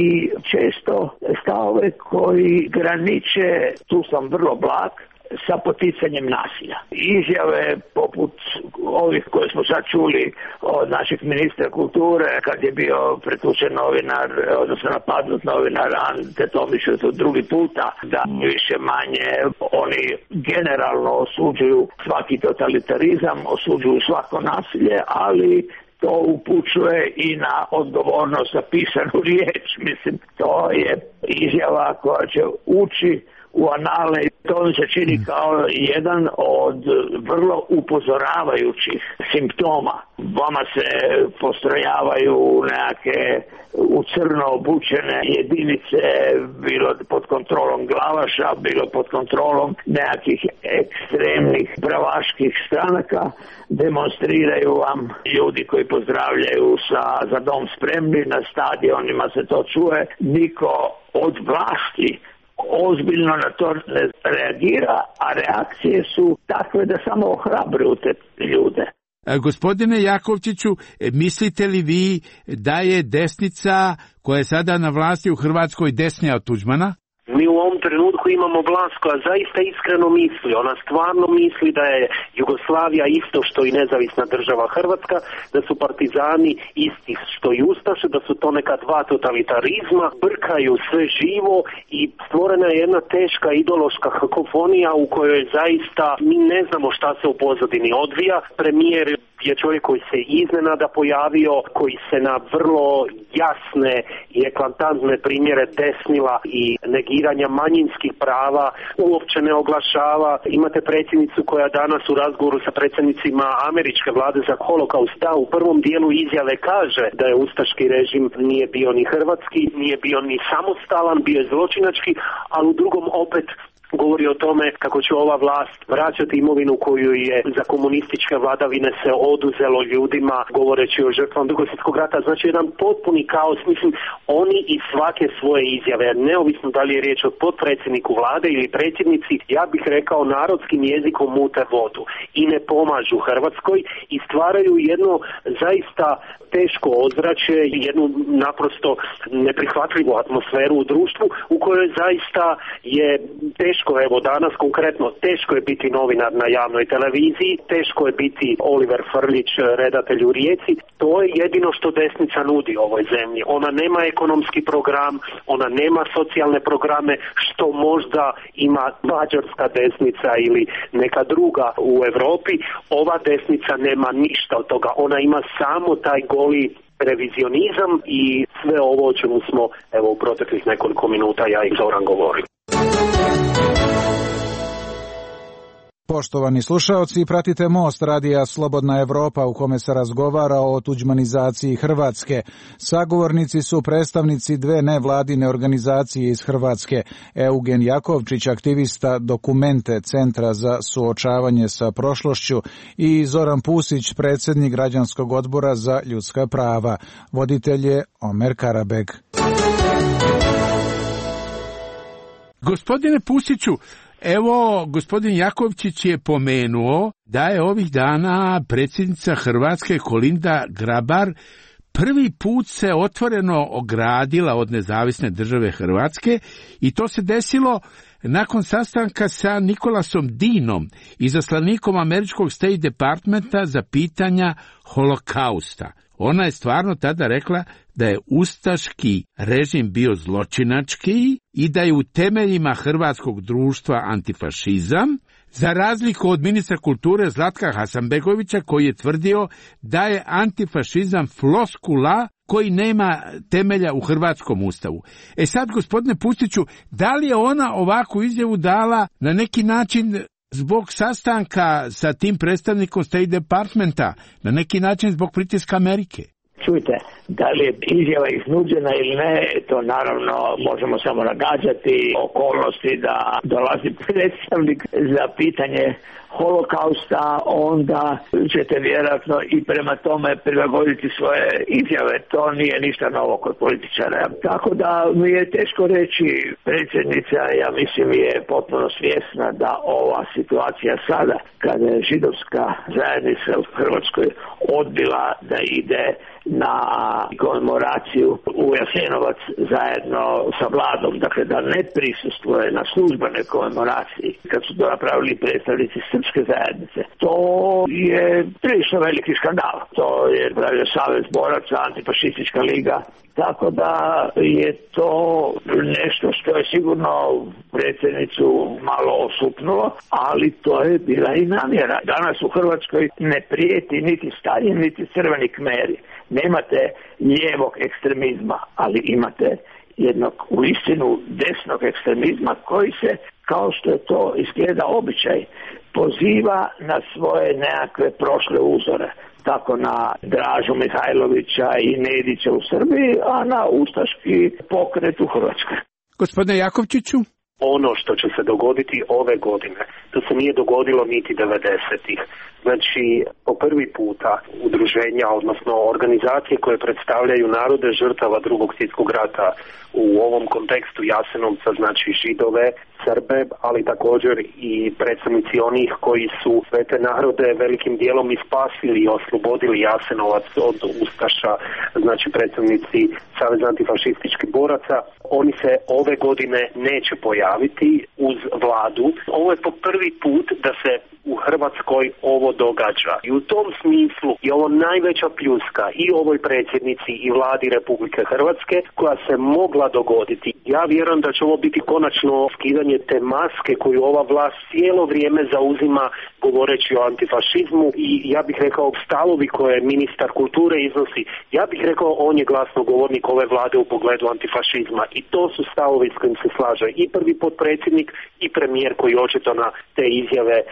često stavove koji graniče, tu sam vrlo blag, sa poticanjem nasilja. Izjave poput ovih koje smo sad čuli od našeg ministra kulture kad je bio pretučen novinar, odnosno napadnut novinar Ante Tomić drugi puta, da više manje oni generalno osuđuju svaki totalitarizam, osuđuju svako nasilje, ali to upućuje i na odgovornost za pisanu riječ. Mislim, to je izjava koja će ući u anale. To mi se čini kao jedan od vrlo upozoravajućih simptoma. Vama se postrojavaju nekake u crno obučene jedinice, bilo pod kontrolom Glavaša, bilo pod kontrolom nekakvih ekstremnih pravaških stranaka. Demonstriraju vam ljudi koji pozdravljaju sa za dom spremni, na stadionima se to čuje. Niko od vlasti ozbiljno na to ne reagira, a reakcije su takve da samo ohrabruju te ljude. Gospodine Jakovčiću, mislite li vi da je desnica koja je sada na vlasti u Hrvatskoj desnija od Tuđmana? Mi u ovom trenutku imamo vlast koja zaista iskreno misli. Ona stvarno misli da je Jugoslavija isto što i nezavisna država Hrvatska, da su partizani isti što i ustaše, da su to neka dva totalitarizma, brkaju sve živo i stvorena je jedna teška ideološka kakofonija u kojoj zaista mi ne znamo šta se u pozadini odvija. Premijer je čovjek koji se iznenada pojavio, koji se na vrlo jasne i eklatantne primjere desnila i negiranja manjinskih prava uopće ne oglašava. Imate predsjednicu koja danas u razgovoru sa predsjednicima američke vlade za holokaust u prvom dijelu izjave kaže da je ustaški režim nije bio ni hrvatski, nije bio ni samostalan, bio je zločinački, ali u drugom opet govori o tome kako će ova vlast vraćati imovinu koju je za komunističke vladavine se oduzelo ljudima, govoreći o žrtvama Drugog svjetskog rata. Znači jedan potpuni kaos. Mislim, oni iz svake svoje izjave, neovisno da li je riječ o potpredsjedniku vlade ili predsjednici, ja bih rekao narodskim jezikom mute vodu i ne pomažu Hrvatskoj i stvaraju jedno zaista teško ozračje, jednu naprosto neprihvatljivu atmosferu u društvu u kojoj zaista je teško, evo danas konkretno, teško je biti novinar na javnoj televiziji, teško je biti Oliver Frljić, redatelj u Rijeci. To je jedino što desnica nudi ovoj zemlji. Ona nema ekonomski program, ona nema socijalne programe, što možda ima mađarska desnica ili neka druga u Europi. Ova desnica nema ništa od toga. Ona ima samo taj goli revizionizam i sve ovo o čemu smo evo u proteklih nekoliko minuta ja i Zoran govorili. Poštovani slušaoci, pratite Most radija Slobodna Evropa u kome se razgovara o tuđmanizaciji Hrvatske. Sagovornici su predstavnici dve nevladine organizacije iz Hrvatske, Eugen Jakovčić, aktivista Dokumente Centra za suočavanje sa prošlošću i Zoran Pusić, predsjednik Građanskog odbora za ljudska prava. Voditelj je Omer Karabeg. Gospodine Pusiću, evo, gospodin Jakovčić je pomenuo da je ovih dana predsjednica Hrvatske Kolinda Grabar prvi put se otvoreno ogradila od nezavisne države Hrvatske i to se desilo nakon sastanka sa Nikolasom Dinom, izaslanikom američkog State Departmenta za pitanja holokausta. Ona je stvarno tada rekla da je ustaški režim bio zločinački i da je u temeljima hrvatskog društva antifašizam, za razliku od ministra kulture Zlatka Hasanbegovića koji je tvrdio da je antifašizam floskula koji nema temelja u hrvatskom ustavu. E sad, gospodine Pustiću, da li je ona ovakvu izjavu dala na neki način zbog sastanka sa tim predstavnikom State Departmenta, na neki način zbog pritiska Amerike? Čujte, da li je izjava iznuđena ili ne, to naravno možemo samo nagađati okolnosti da dolazi predstavnik za pitanje holokausta, onda ćete vjerojatno i prema tome prilagoditi svoje izjave. To nije ništa novo kod političara. Tako da mi je teško reći, predsjednica, ja mislim, je potpuno svjesna da ova situacija sada, kada je židovska zajednica u Hrvatskoj odbila da ide na komemoraciju u Jasenovac zajedno sa vladom, dakle da ne prisustvuje na službenoj komemoraciji, kad su to napravili predstavnici srpske zajednice. To je prilično veliki skandal. To je pravio Savez boraca, Antifašistička liga. Tako da je to nešto što je sigurno predsjednicu malo osupnulo, ali to je bila i namjera. Danas u Hrvatskoj ne prijeti niti Staljin, niti crveni kmeri. Nemate lijevog ekstremizma, ali imate jednog uistinu desnog ekstremizma koji se, kao što je to izgleda običaj, poziva na svoje nekakve prošle uzore. Tako na Dražu Mihajlovića i Nedića u Srbiji, a na ustaški pokret u Hrvatskoj. Gospodine Jakovčiću? Ono što će se dogoditi ove godine, to se nije dogodilo niti devedesetih. Znači, po prvi puta udruženja, odnosno organizacije koje predstavljaju narode žrtava Drugog svjetskog rata u ovom kontekstu Jasenovca, znači Židove, Srbe, ali također i predstavnici onih koji su sve te narode velikim dijelom i spasili i oslobodili Jasenovac od ustaša, znači predstavnici Saveza antifašističkih boraca, oni se ove godine neće pojaviti uz vladu. Ovo je po prvi put da se u Hrvatskoj ovo događa. I u tom smislu je ovo najveća pljuska i ovoj predsjednici i vladi Republike Hrvatske koja se mogla dogoditi. Ja vjerujem da će ovo biti konačno skidanje te maske koju ova vlast cijelo vrijeme zauzima govoreći o antifašizmu i ja bih rekao stavovi koje ministar kulture iznosi. Ja bih rekao on je glasnogovornik ove vlade u pogledu antifašizma i to su stavovi s kojim se slaže i prvi potpredsjednik i premijer koji očito na te izjave ne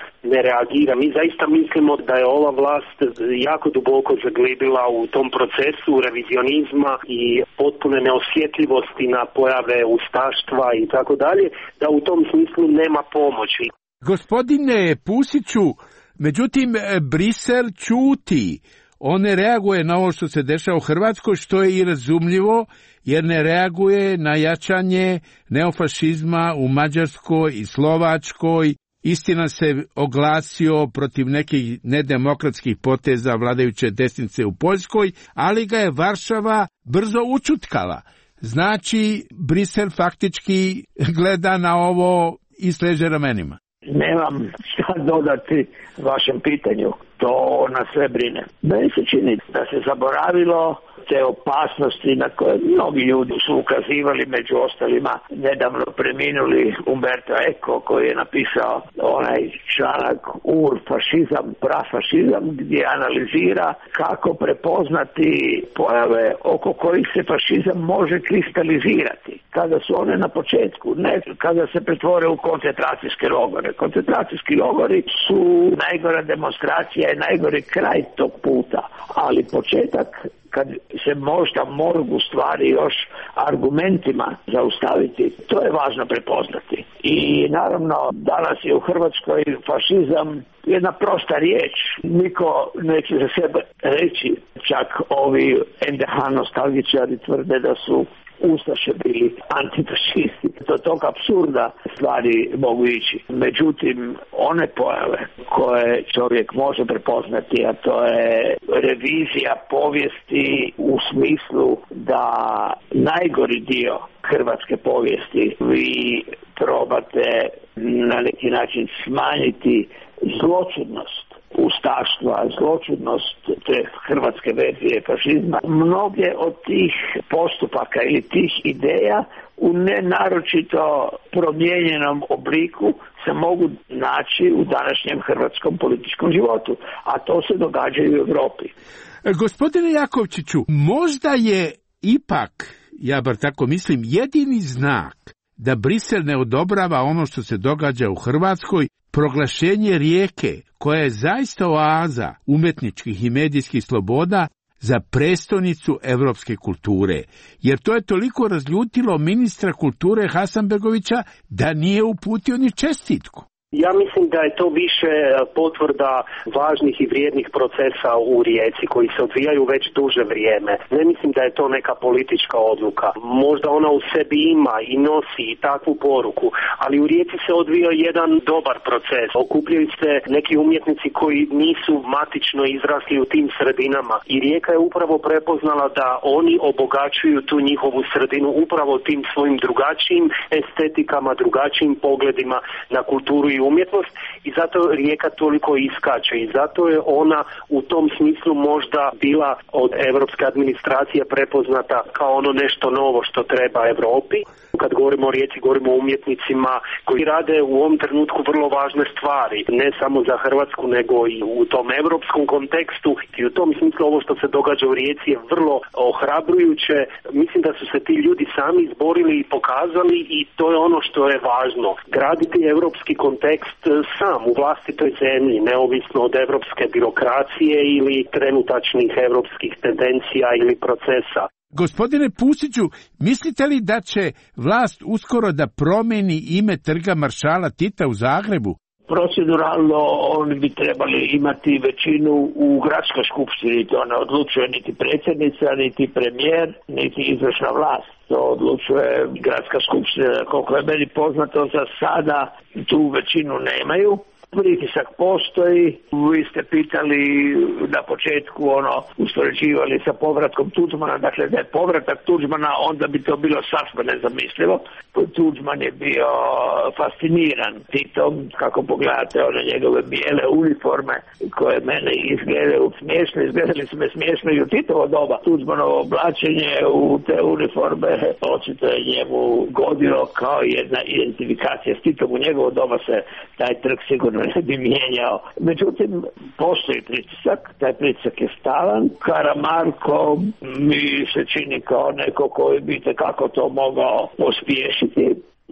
reagira. Mi zaista mislimo da je ova vlast jako duboko zaglibila u tom procesu revizionizma i potpune neosjetljivosti na pojave ustaštva i tako dalje, da u tom smislu nema pomoći. Gospodine Pusiću, međutim, Brisel ćuti. On ne reaguje na ovo što se dešava u Hrvatskoj, što je i razumljivo, jer ne reaguje na jačanje neofašizma u Mađarskoj i Slovačkoj. Istina se oglasio protiv nekih nedemokratskih poteza vladajuće desnice u Poljskoj, ali ga je Varšava brzo učutkala. Znači, Brisel faktički gleda na ovo i sleže ramenima. Nemam šta dodati vašem pitanju, to nas sve brine. Meni se čini da se zaboravilo te opasnosti na koje mnogi ljudi su ukazivali, među ostalima nedavno preminuli Umberto Eco, koji je napisao onaj članak Ur fašizam, prafašizam, gdje analizira kako prepoznati pojave oko kojih se fašizam može kristalizirati. Kada su one na početku, ne kada se pretvore u koncentracijske logore. Koncentracijski logori su najgora demonstracija i najgori kraj tog puta, ali početak kad se možda mogu stvari još argumentima zaustaviti, to je važno prepoznati. I naravno, danas je u Hrvatskoj fašizam jedna prosta riječ. Niko neće za sebe reći, čak ovi en de ha nostalgičari tvrde da su ustaše bili antifašisti. Do tog apsurda stvari mogu ići. Međutim, one pojave koje čovjek može prepoznati, a to je revizija povijesti u smislu da najgori dio hrvatske povijesti vi probate na neki način smanjiti zločudnost ustaštva, zločudnost te hrvatske verzije fašizma. Mnoge od tih postupaka ili tih ideja u nenaročito promijenjenom obliku se mogu naći u današnjem hrvatskom političkom životu, a to se događa i u Europi. Gospodine Jakovčiću, možda je ipak, ja bar tako mislim, jedini znak da Brisel ne odobrava ono što se događa u Hrvatskoj, proglašenje Rijeke, koja je zaista oaza umetničkih i medijskih sloboda, za prestonicu evropske kulture, jer to je toliko razljutilo ministra kulture Hasanbegovića da nije uputio ni čestitku. Ja mislim da je to više potvrda važnih i vrijednih procesa u Rijeci koji se odvijaju već duže vrijeme. Ne mislim da je to neka politička odluka. Možda ona u sebi ima i nosi i takvu poruku, ali u Rijeci se odvija jedan dobar proces. Okupljaju se neki umjetnici koji nisu matično izrasli u tim sredinama i Rijeka je upravo prepoznala da oni obogaćuju tu njihovu sredinu upravo tim svojim drugačijim estetikama, drugačijim pogledima na kulturu i umjetnost i zato Rijeka toliko iskače i zato je ona u tom smislu možda bila od evropske administracije prepoznata kao ono nešto novo što treba Europi. Kad govorimo o Rijeci, govorimo o umjetnicima koji rade u ovom trenutku vrlo važne stvari, ne samo za Hrvatsku nego i u tom europskom kontekstu i u tom smislu ovo što se događa u Rijeci je vrlo ohrabrujuće. Mislim da su se ti ljudi sami izborili i pokazali i to je ono što je važno. Graditi europski kontekst sam u vlastitoj zemlji, neovisno od evropske birokracije ili trenutačnih evropskih tendencija ili procesa. Gospodine Pusiću, mislite li da će vlast uskoro da promeni ime trga maršala Tita u Zagrebu? Proceduralno oni bi trebali imati većinu u gradskoj skupštini, to ne odlučuje niti predsjednica, niti premijer, niti izvršna vlast. To odlučuje gradska skupština. Koliko je meni poznato, za sada tu većinu nemaju. Pritisak postoji. Vi ste pitali na početku ono uspoređivali sa povratkom Tuđmana, dakle da je povratak Tuđmana, onda bi to bilo sasvim nezamislivo. Tuđman je bio fasciniran Titom, kako pogledate one njegove bijele uniforme koje mene izgledaju smiješno, izgledali su me smiješno i u Titovo doba. Tuđmanovo oblačenje u te uniforme očito je njemu godilo kao jedna identifikacija s Titom. U njegovo doba se taj trg sigurno ne bi mijenjao. Međutim, postoji pritisak, taj pritisak je stalan. Karamarko mi se čini kao neko koji bi tekako to mogao pospješiti.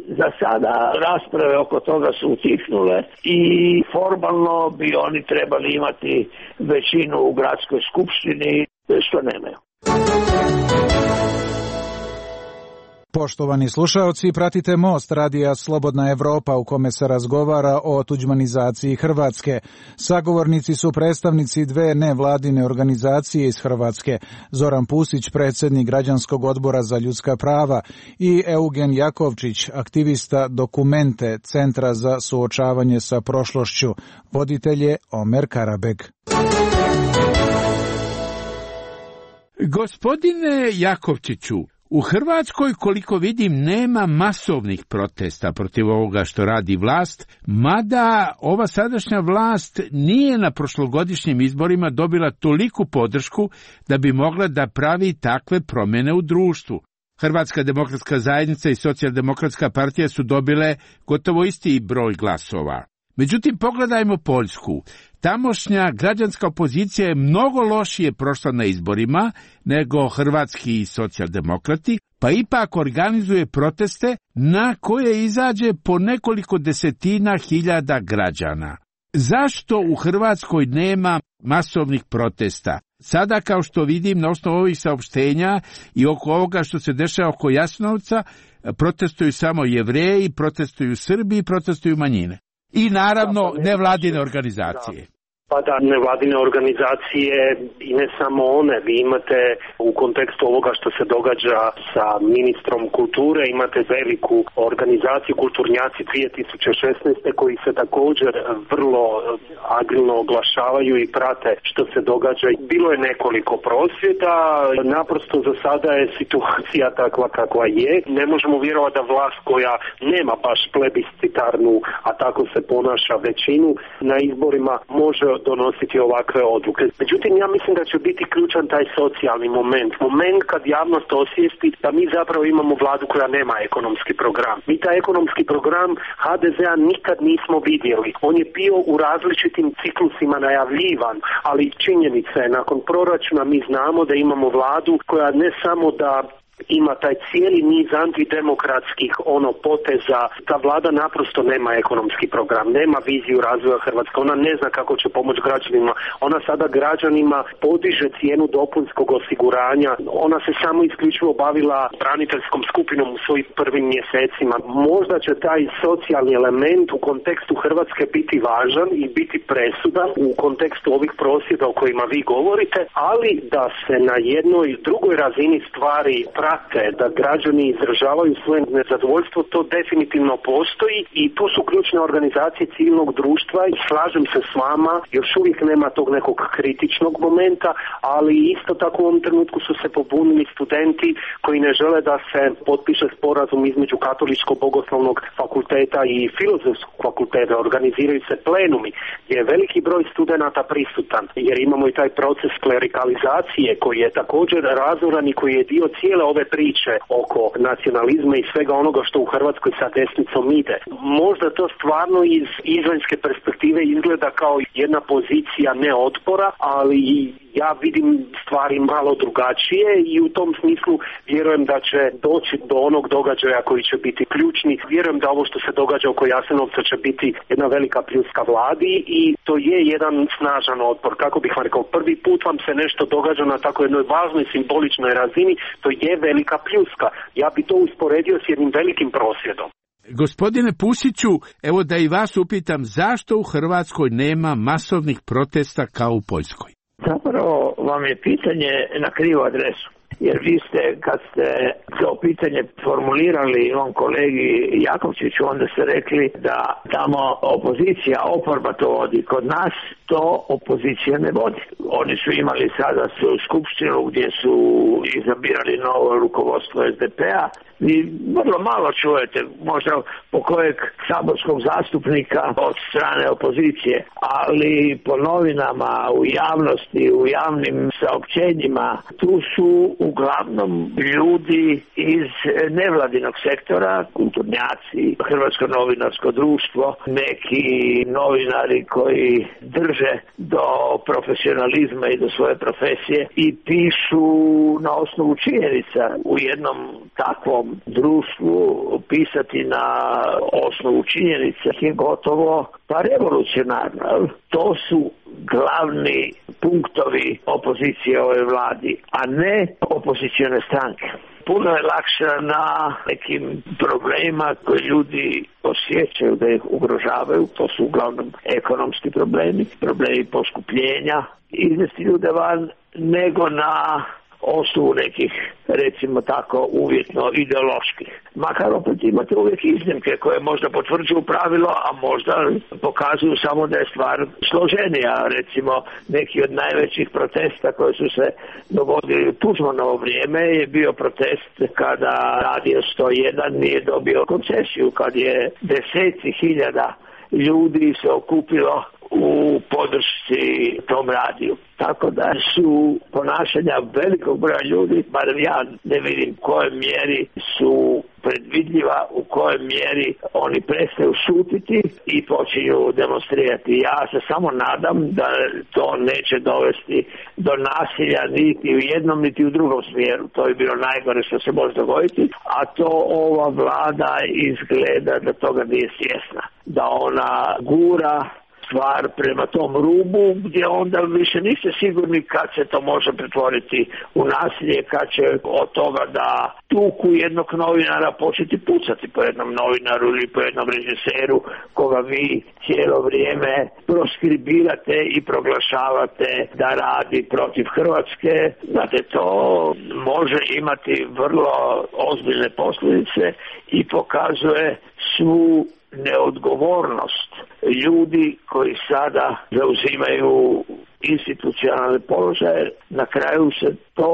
Za sada rasprave oko toga su utihnule i formalno bi oni trebali imati većinu u gradskoj skupštini, što nemaju. Poštovani slušaoci, pratite Most radija Slobodna Evropa u kome se razgovara o tuđmanizaciji Hrvatske. Sagovornici su predstavnici dve nevladine organizacije iz Hrvatske, Zoran Pusić, predsjednik Građanskog odbora za ljudska prava, i Eugen Jakovčić, aktivista Dokumente, Centra za suočavanje sa prošlošću. Voditelj je Omer Karabeg. Gospodine Jakovčiću, u Hrvatskoj, koliko vidim, nema masovnih protesta protiv ovoga što radi vlast, mada ova sadašnja vlast nije na prošlogodišnjim izborima dobila toliku podršku da bi mogla da pravi takve promjene u društvu. Hrvatska demokratska zajednica i Socijaldemokratska partija su dobile gotovo isti broj glasova. Međutim, pogledajmo Poljsku. Tamošnja građanska opozicija je mnogo lošije prošla na izborima nego hrvatski socijaldemokrati, pa ipak organizuje proteste na koje izađe po nekoliko desetina hiljada građana. Zašto u Hrvatskoj nema masovnih protesta? Sada, kao što vidim na osnovu ovih saopštenja i oko ovoga što se dešava oko Jasenovca, protestuju samo Jevreji, protestuju Srbi, protestuju manjine. I naravno nevladine organizacije. Pa da, nevladine organizacije i ne samo one, vi imate u kontekstu ovoga što se događa sa ministrom kulture, imate veliku organizaciju Kulturnjaci dvije tisuće šesnaeste koji se također vrlo agilno oglašavaju i prate što se događa. Bilo je nekoliko prosvjeda, naprosto za sada je situacija takva kakva je. Ne možemo vjerovati da vlast koja nema baš plebiscitarnu, a tako se ponaša većinu na izborima, može donositi ovakve odluke. Međutim, ja mislim da će biti ključan taj socijalni moment. Moment kad javnost osvijesti da mi zapravo imamo vladu koja nema ekonomski program. Mi taj ekonomski program ha de ze a nikad nismo vidjeli. On je bio u različitim ciklusima najavljivan, ali činjenica je, nakon proračuna mi znamo da imamo vladu koja ne samo da ima taj cijeli niz antidemokratskih ono poteza. Ta vlada naprosto nema ekonomski program, nema viziju razvoja Hrvatske, ona ne zna kako će pomoći građanima. Ona sada građanima podiže cijenu dopunskog osiguranja, ona se samo isključivo bavila braniteljskom skupinom u svojim prvim mjesecima. Možda će taj socijalni element u kontekstu Hrvatske biti važan i biti presudan u kontekstu ovih prosvjeda o kojima vi govorite, ali da se na jednoj drugoj razini stvari prate, da građani izražavaju svoje nezadovoljstvo, to definitivno postoji i tu su ključne organizacije civilnog društva i slažem se s vama, još uvijek nema tog nekog kritičnog momenta, ali isto tako u ovom trenutku su se pobunili studenti koji ne žele da se potpiše sporazum između Katoličkog bogoslovnog fakulteta i Filozofskog fakulteta, organiziraju se plenumi gdje je veliki broj studenata prisutan, jer imamo i taj proces klerikalizacije koji je također razoran i koji je dio cijele ove priče oko nacionalizma i svega onoga što u Hrvatskoj sa desnicom ide. Možda to stvarno iz izvanjske perspektive izgleda kao jedna pozicija neotpora, ali ja vidim stvari malo drugačije i u tom smislu vjerujem da će doći do onog događaja koji će biti ključni. Vjerujem da ovo što se događa oko Jasenovca će biti jedna velika pljuska vladi i to je jedan snažan otpor. Kako bih vam rekao, prvi put vam se nešto događa na tako jednoj važnoj simboličnoj razini, to je velika pljuska. Ja bi to usporedio s jednim velikim prosvjedom. Gospodine Pusiću, evo da i vas upitam, zašto u Hrvatskoj nema masovnih protesta kao u Poljskoj? Zapravo vam je pitanje na krivu adresu. Jer vi ste, kad ste to pitanje formulirali on kolegi Jakovčiću, onda ste rekli da tamo opozicija, oporba to vodi. Kod nas to opozicija ne vodi. Oni su imali sada svoju skupštinu gdje su izabirali novo rukovodstvo es de pe a. Vi vrlo malo čujete, možda po kojeg saborskog zastupnika od strane opozicije, ali po novinama, u javnosti, u javnim saopćenjima, tu su uglavnom ljudi iz nevladinog sektora, kulturnjaci, Hrvatsko novinarsko društvo, neki novinari koji drže drže do profesionalizma i do svoje profesije i pišu na osnovu činjenica. U jednom takvom društvu pisati na osnovu činjenica je gotovo pa revolucionarno. To su glavni punktovi opozicije ovoj vladi, a ne opozicione stranke. Puno je lakše na nekim problemima koje ljudi osjećaju da ih ugrožavaju, to su uglavnom ekonomski problemi, problemi poskupljenja, izvesti ljude van, nego na osnovu nekih, recimo tako, uvjetno ideoloških. Makar opet imate uvijek iznimke koje možda potvrđuju pravilo, a možda pokazuju samo da je stvar složenija. Recimo, neki od najvećih protesta koji su se dogodili u Tuđmanovo vrijeme je bio protest kada Radio sto jedan nije dobio koncesiju, kad je deseci hiljada ljudi se okupilo u podršci tom radiju. Tako da su ponašanja velikog broja ljudi, barem ja ne vidim u kojoj mjeri su predvidljiva, u kojoj mjeri oni prestaju šutiti i počinju demonstrirati. Ja se samo nadam da to neće dovesti do nasilja niti u jednom niti u drugom smjeru. To je bilo najgore što se može dogoditi, a to ova vlada izgleda da toga nije svjesna. Da ona gura stvar prema tom rubu gdje onda više niste sigurni kad se to može pretvoriti u nasilje, kad će od toga da tuku jednog novinara početi pucati po jednom novinaru ili po jednom režiseru koga vi cijelo vrijeme proskribirate i proglašavate da radi protiv Hrvatske. Znate, to može imati vrlo ozbiljne posljedice i pokazuje svu neodgovornost ljudi koji sada zauzimaju institucionalne položaje. Na kraju se to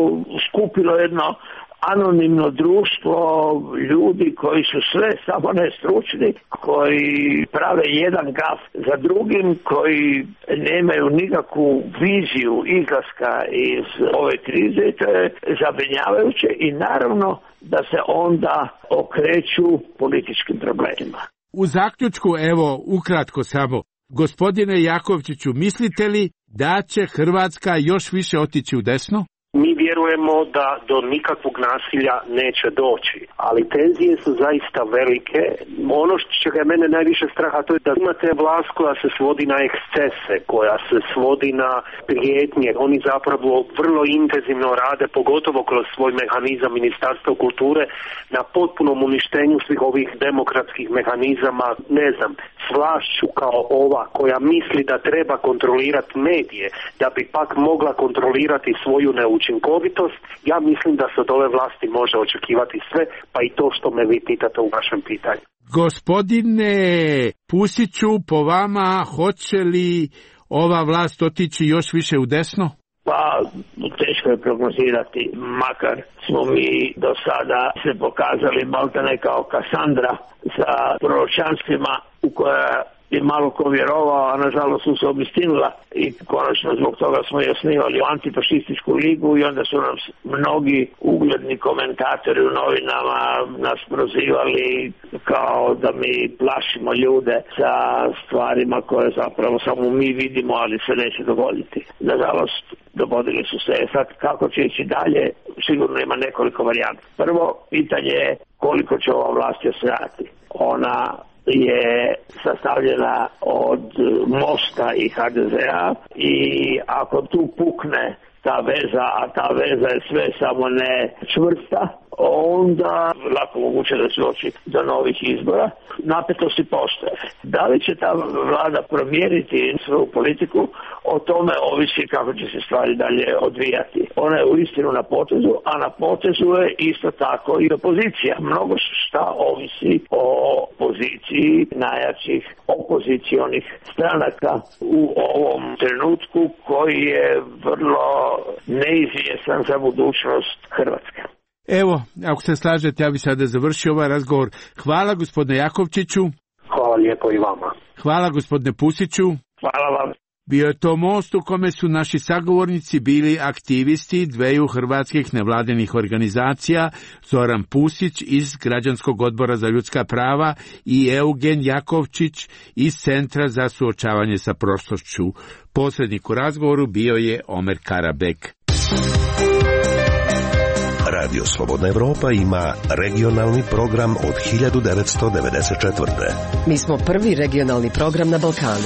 skupilo jedno anonimno društvo ljudi koji su sve samo ne stručni, koji prave jedan gaf za drugim, koji nemaju nikakvu viziju izlaska iz ove krize. To je zabrinjavajuće i naravno da se onda okreću političkim problemima. U zaključku, evo, ukratko samo, gospodine Jakovčiću, mislite li da će Hrvatska još više otići u desno? Mi vjerujemo da do nikakvog nasilja neće doći, ali tenzije su zaista velike. Ono što će ga mene najviše straha, to je da imate vlast koja se svodi na ekscese, koja se svodi na prijetnje. Oni zapravo vrlo intenzivno rade, pogotovo kroz svoj mehanizam Ministarstva kulture, na potpunom uništenju svih ovih demokratskih mehanizama. Ne znam, s vlašću kao ova koja misli da treba kontrolirati medije, da bi pak mogla kontrolirati svoju neučinkovitost. učinkovitost, ja mislim da se od ove vlasti može očekivati sve, pa i to što me vi pitate u vašem pitanju. Gospodine Pusiću, po vama hoće li ova vlast otići još više u desno? Pa teško je prognozirati, makar smo mi do sada se pokazali maltene kao Kasandra sa proročanstvima u koja je malo ko vjerovao, a nažalost su se obistinila i konačno zbog toga smo i osnivali antifašističku ligu i onda su nam mnogi ugledni komentatori u novinama nas prozivali kao da mi plašimo ljude sa stvarima koje zapravo samo mi vidimo, ali se neće dogoditi. Nažalost, dogodili su se. Sad kako će ići dalje, sigurno ima nekoliko varijanta. Prvo, pitanje je koliko će ova vlast još trajati. Ona je sastavljena od Mosta i ha de zea i ako tu pukne ta veza, a ta veza je sve samo ne čvrsta, onda lako moguće da se doći do novih izbora. Napetosti postoje. Da li će ta vlada promijeniti svoju politiku, o tome ovisi kako će se stvari dalje odvijati. Ona je uistinu na potezu, a na potezu je isto tako i opozicija. Mnogo šta ovisi o poziciji najjačih opozicionih stranaka u ovom trenutku koji je vrlo neizvjestan za budućnost Hrvatske. Evo, ako se slažete, ja bih sada završio ovaj razgovor. Hvala gospodine Jakovčiću. Hvala lijepo i vama. Hvala gospodine Pusiću. Hvala vam. Bio je to most u kome su naši sagovornici bili aktivisti dveju hrvatskih nevladinih organizacija, Zoran Pusić iz Građanskog odbora za ljudska prava i Eugen Jakovčić iz Centra za suočavanje sa prošlošću. Posrednik u razgovoru bio je Omer Karabek. Radio Slobodna Evropa ima regionalni program od hiljadu devetsto devedeset četvrte. Mi smo prvi regionalni program na Balkanu.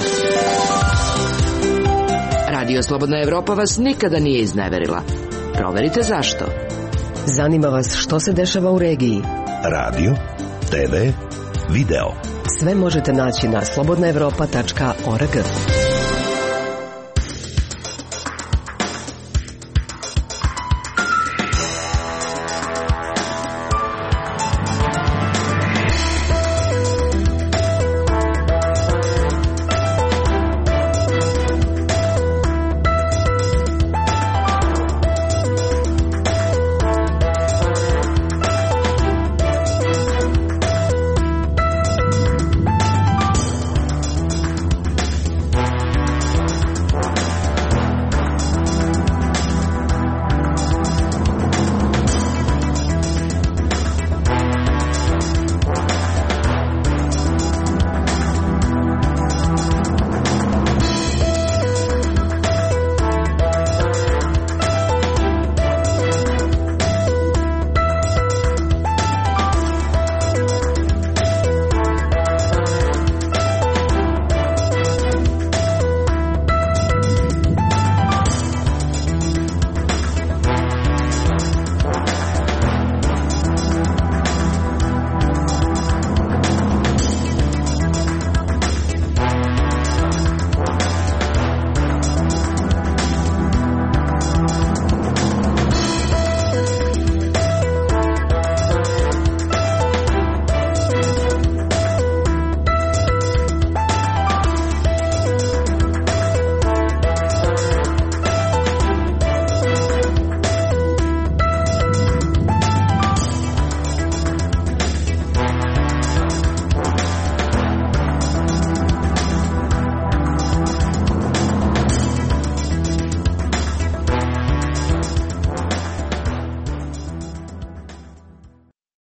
Radio Slobodna Evropa vas nikada nije izneverila. Proverite zašto. Zanima vas što se dešava u regiji. Radio, te ve, video. Sve možete naći na slobodna evropa tačka org.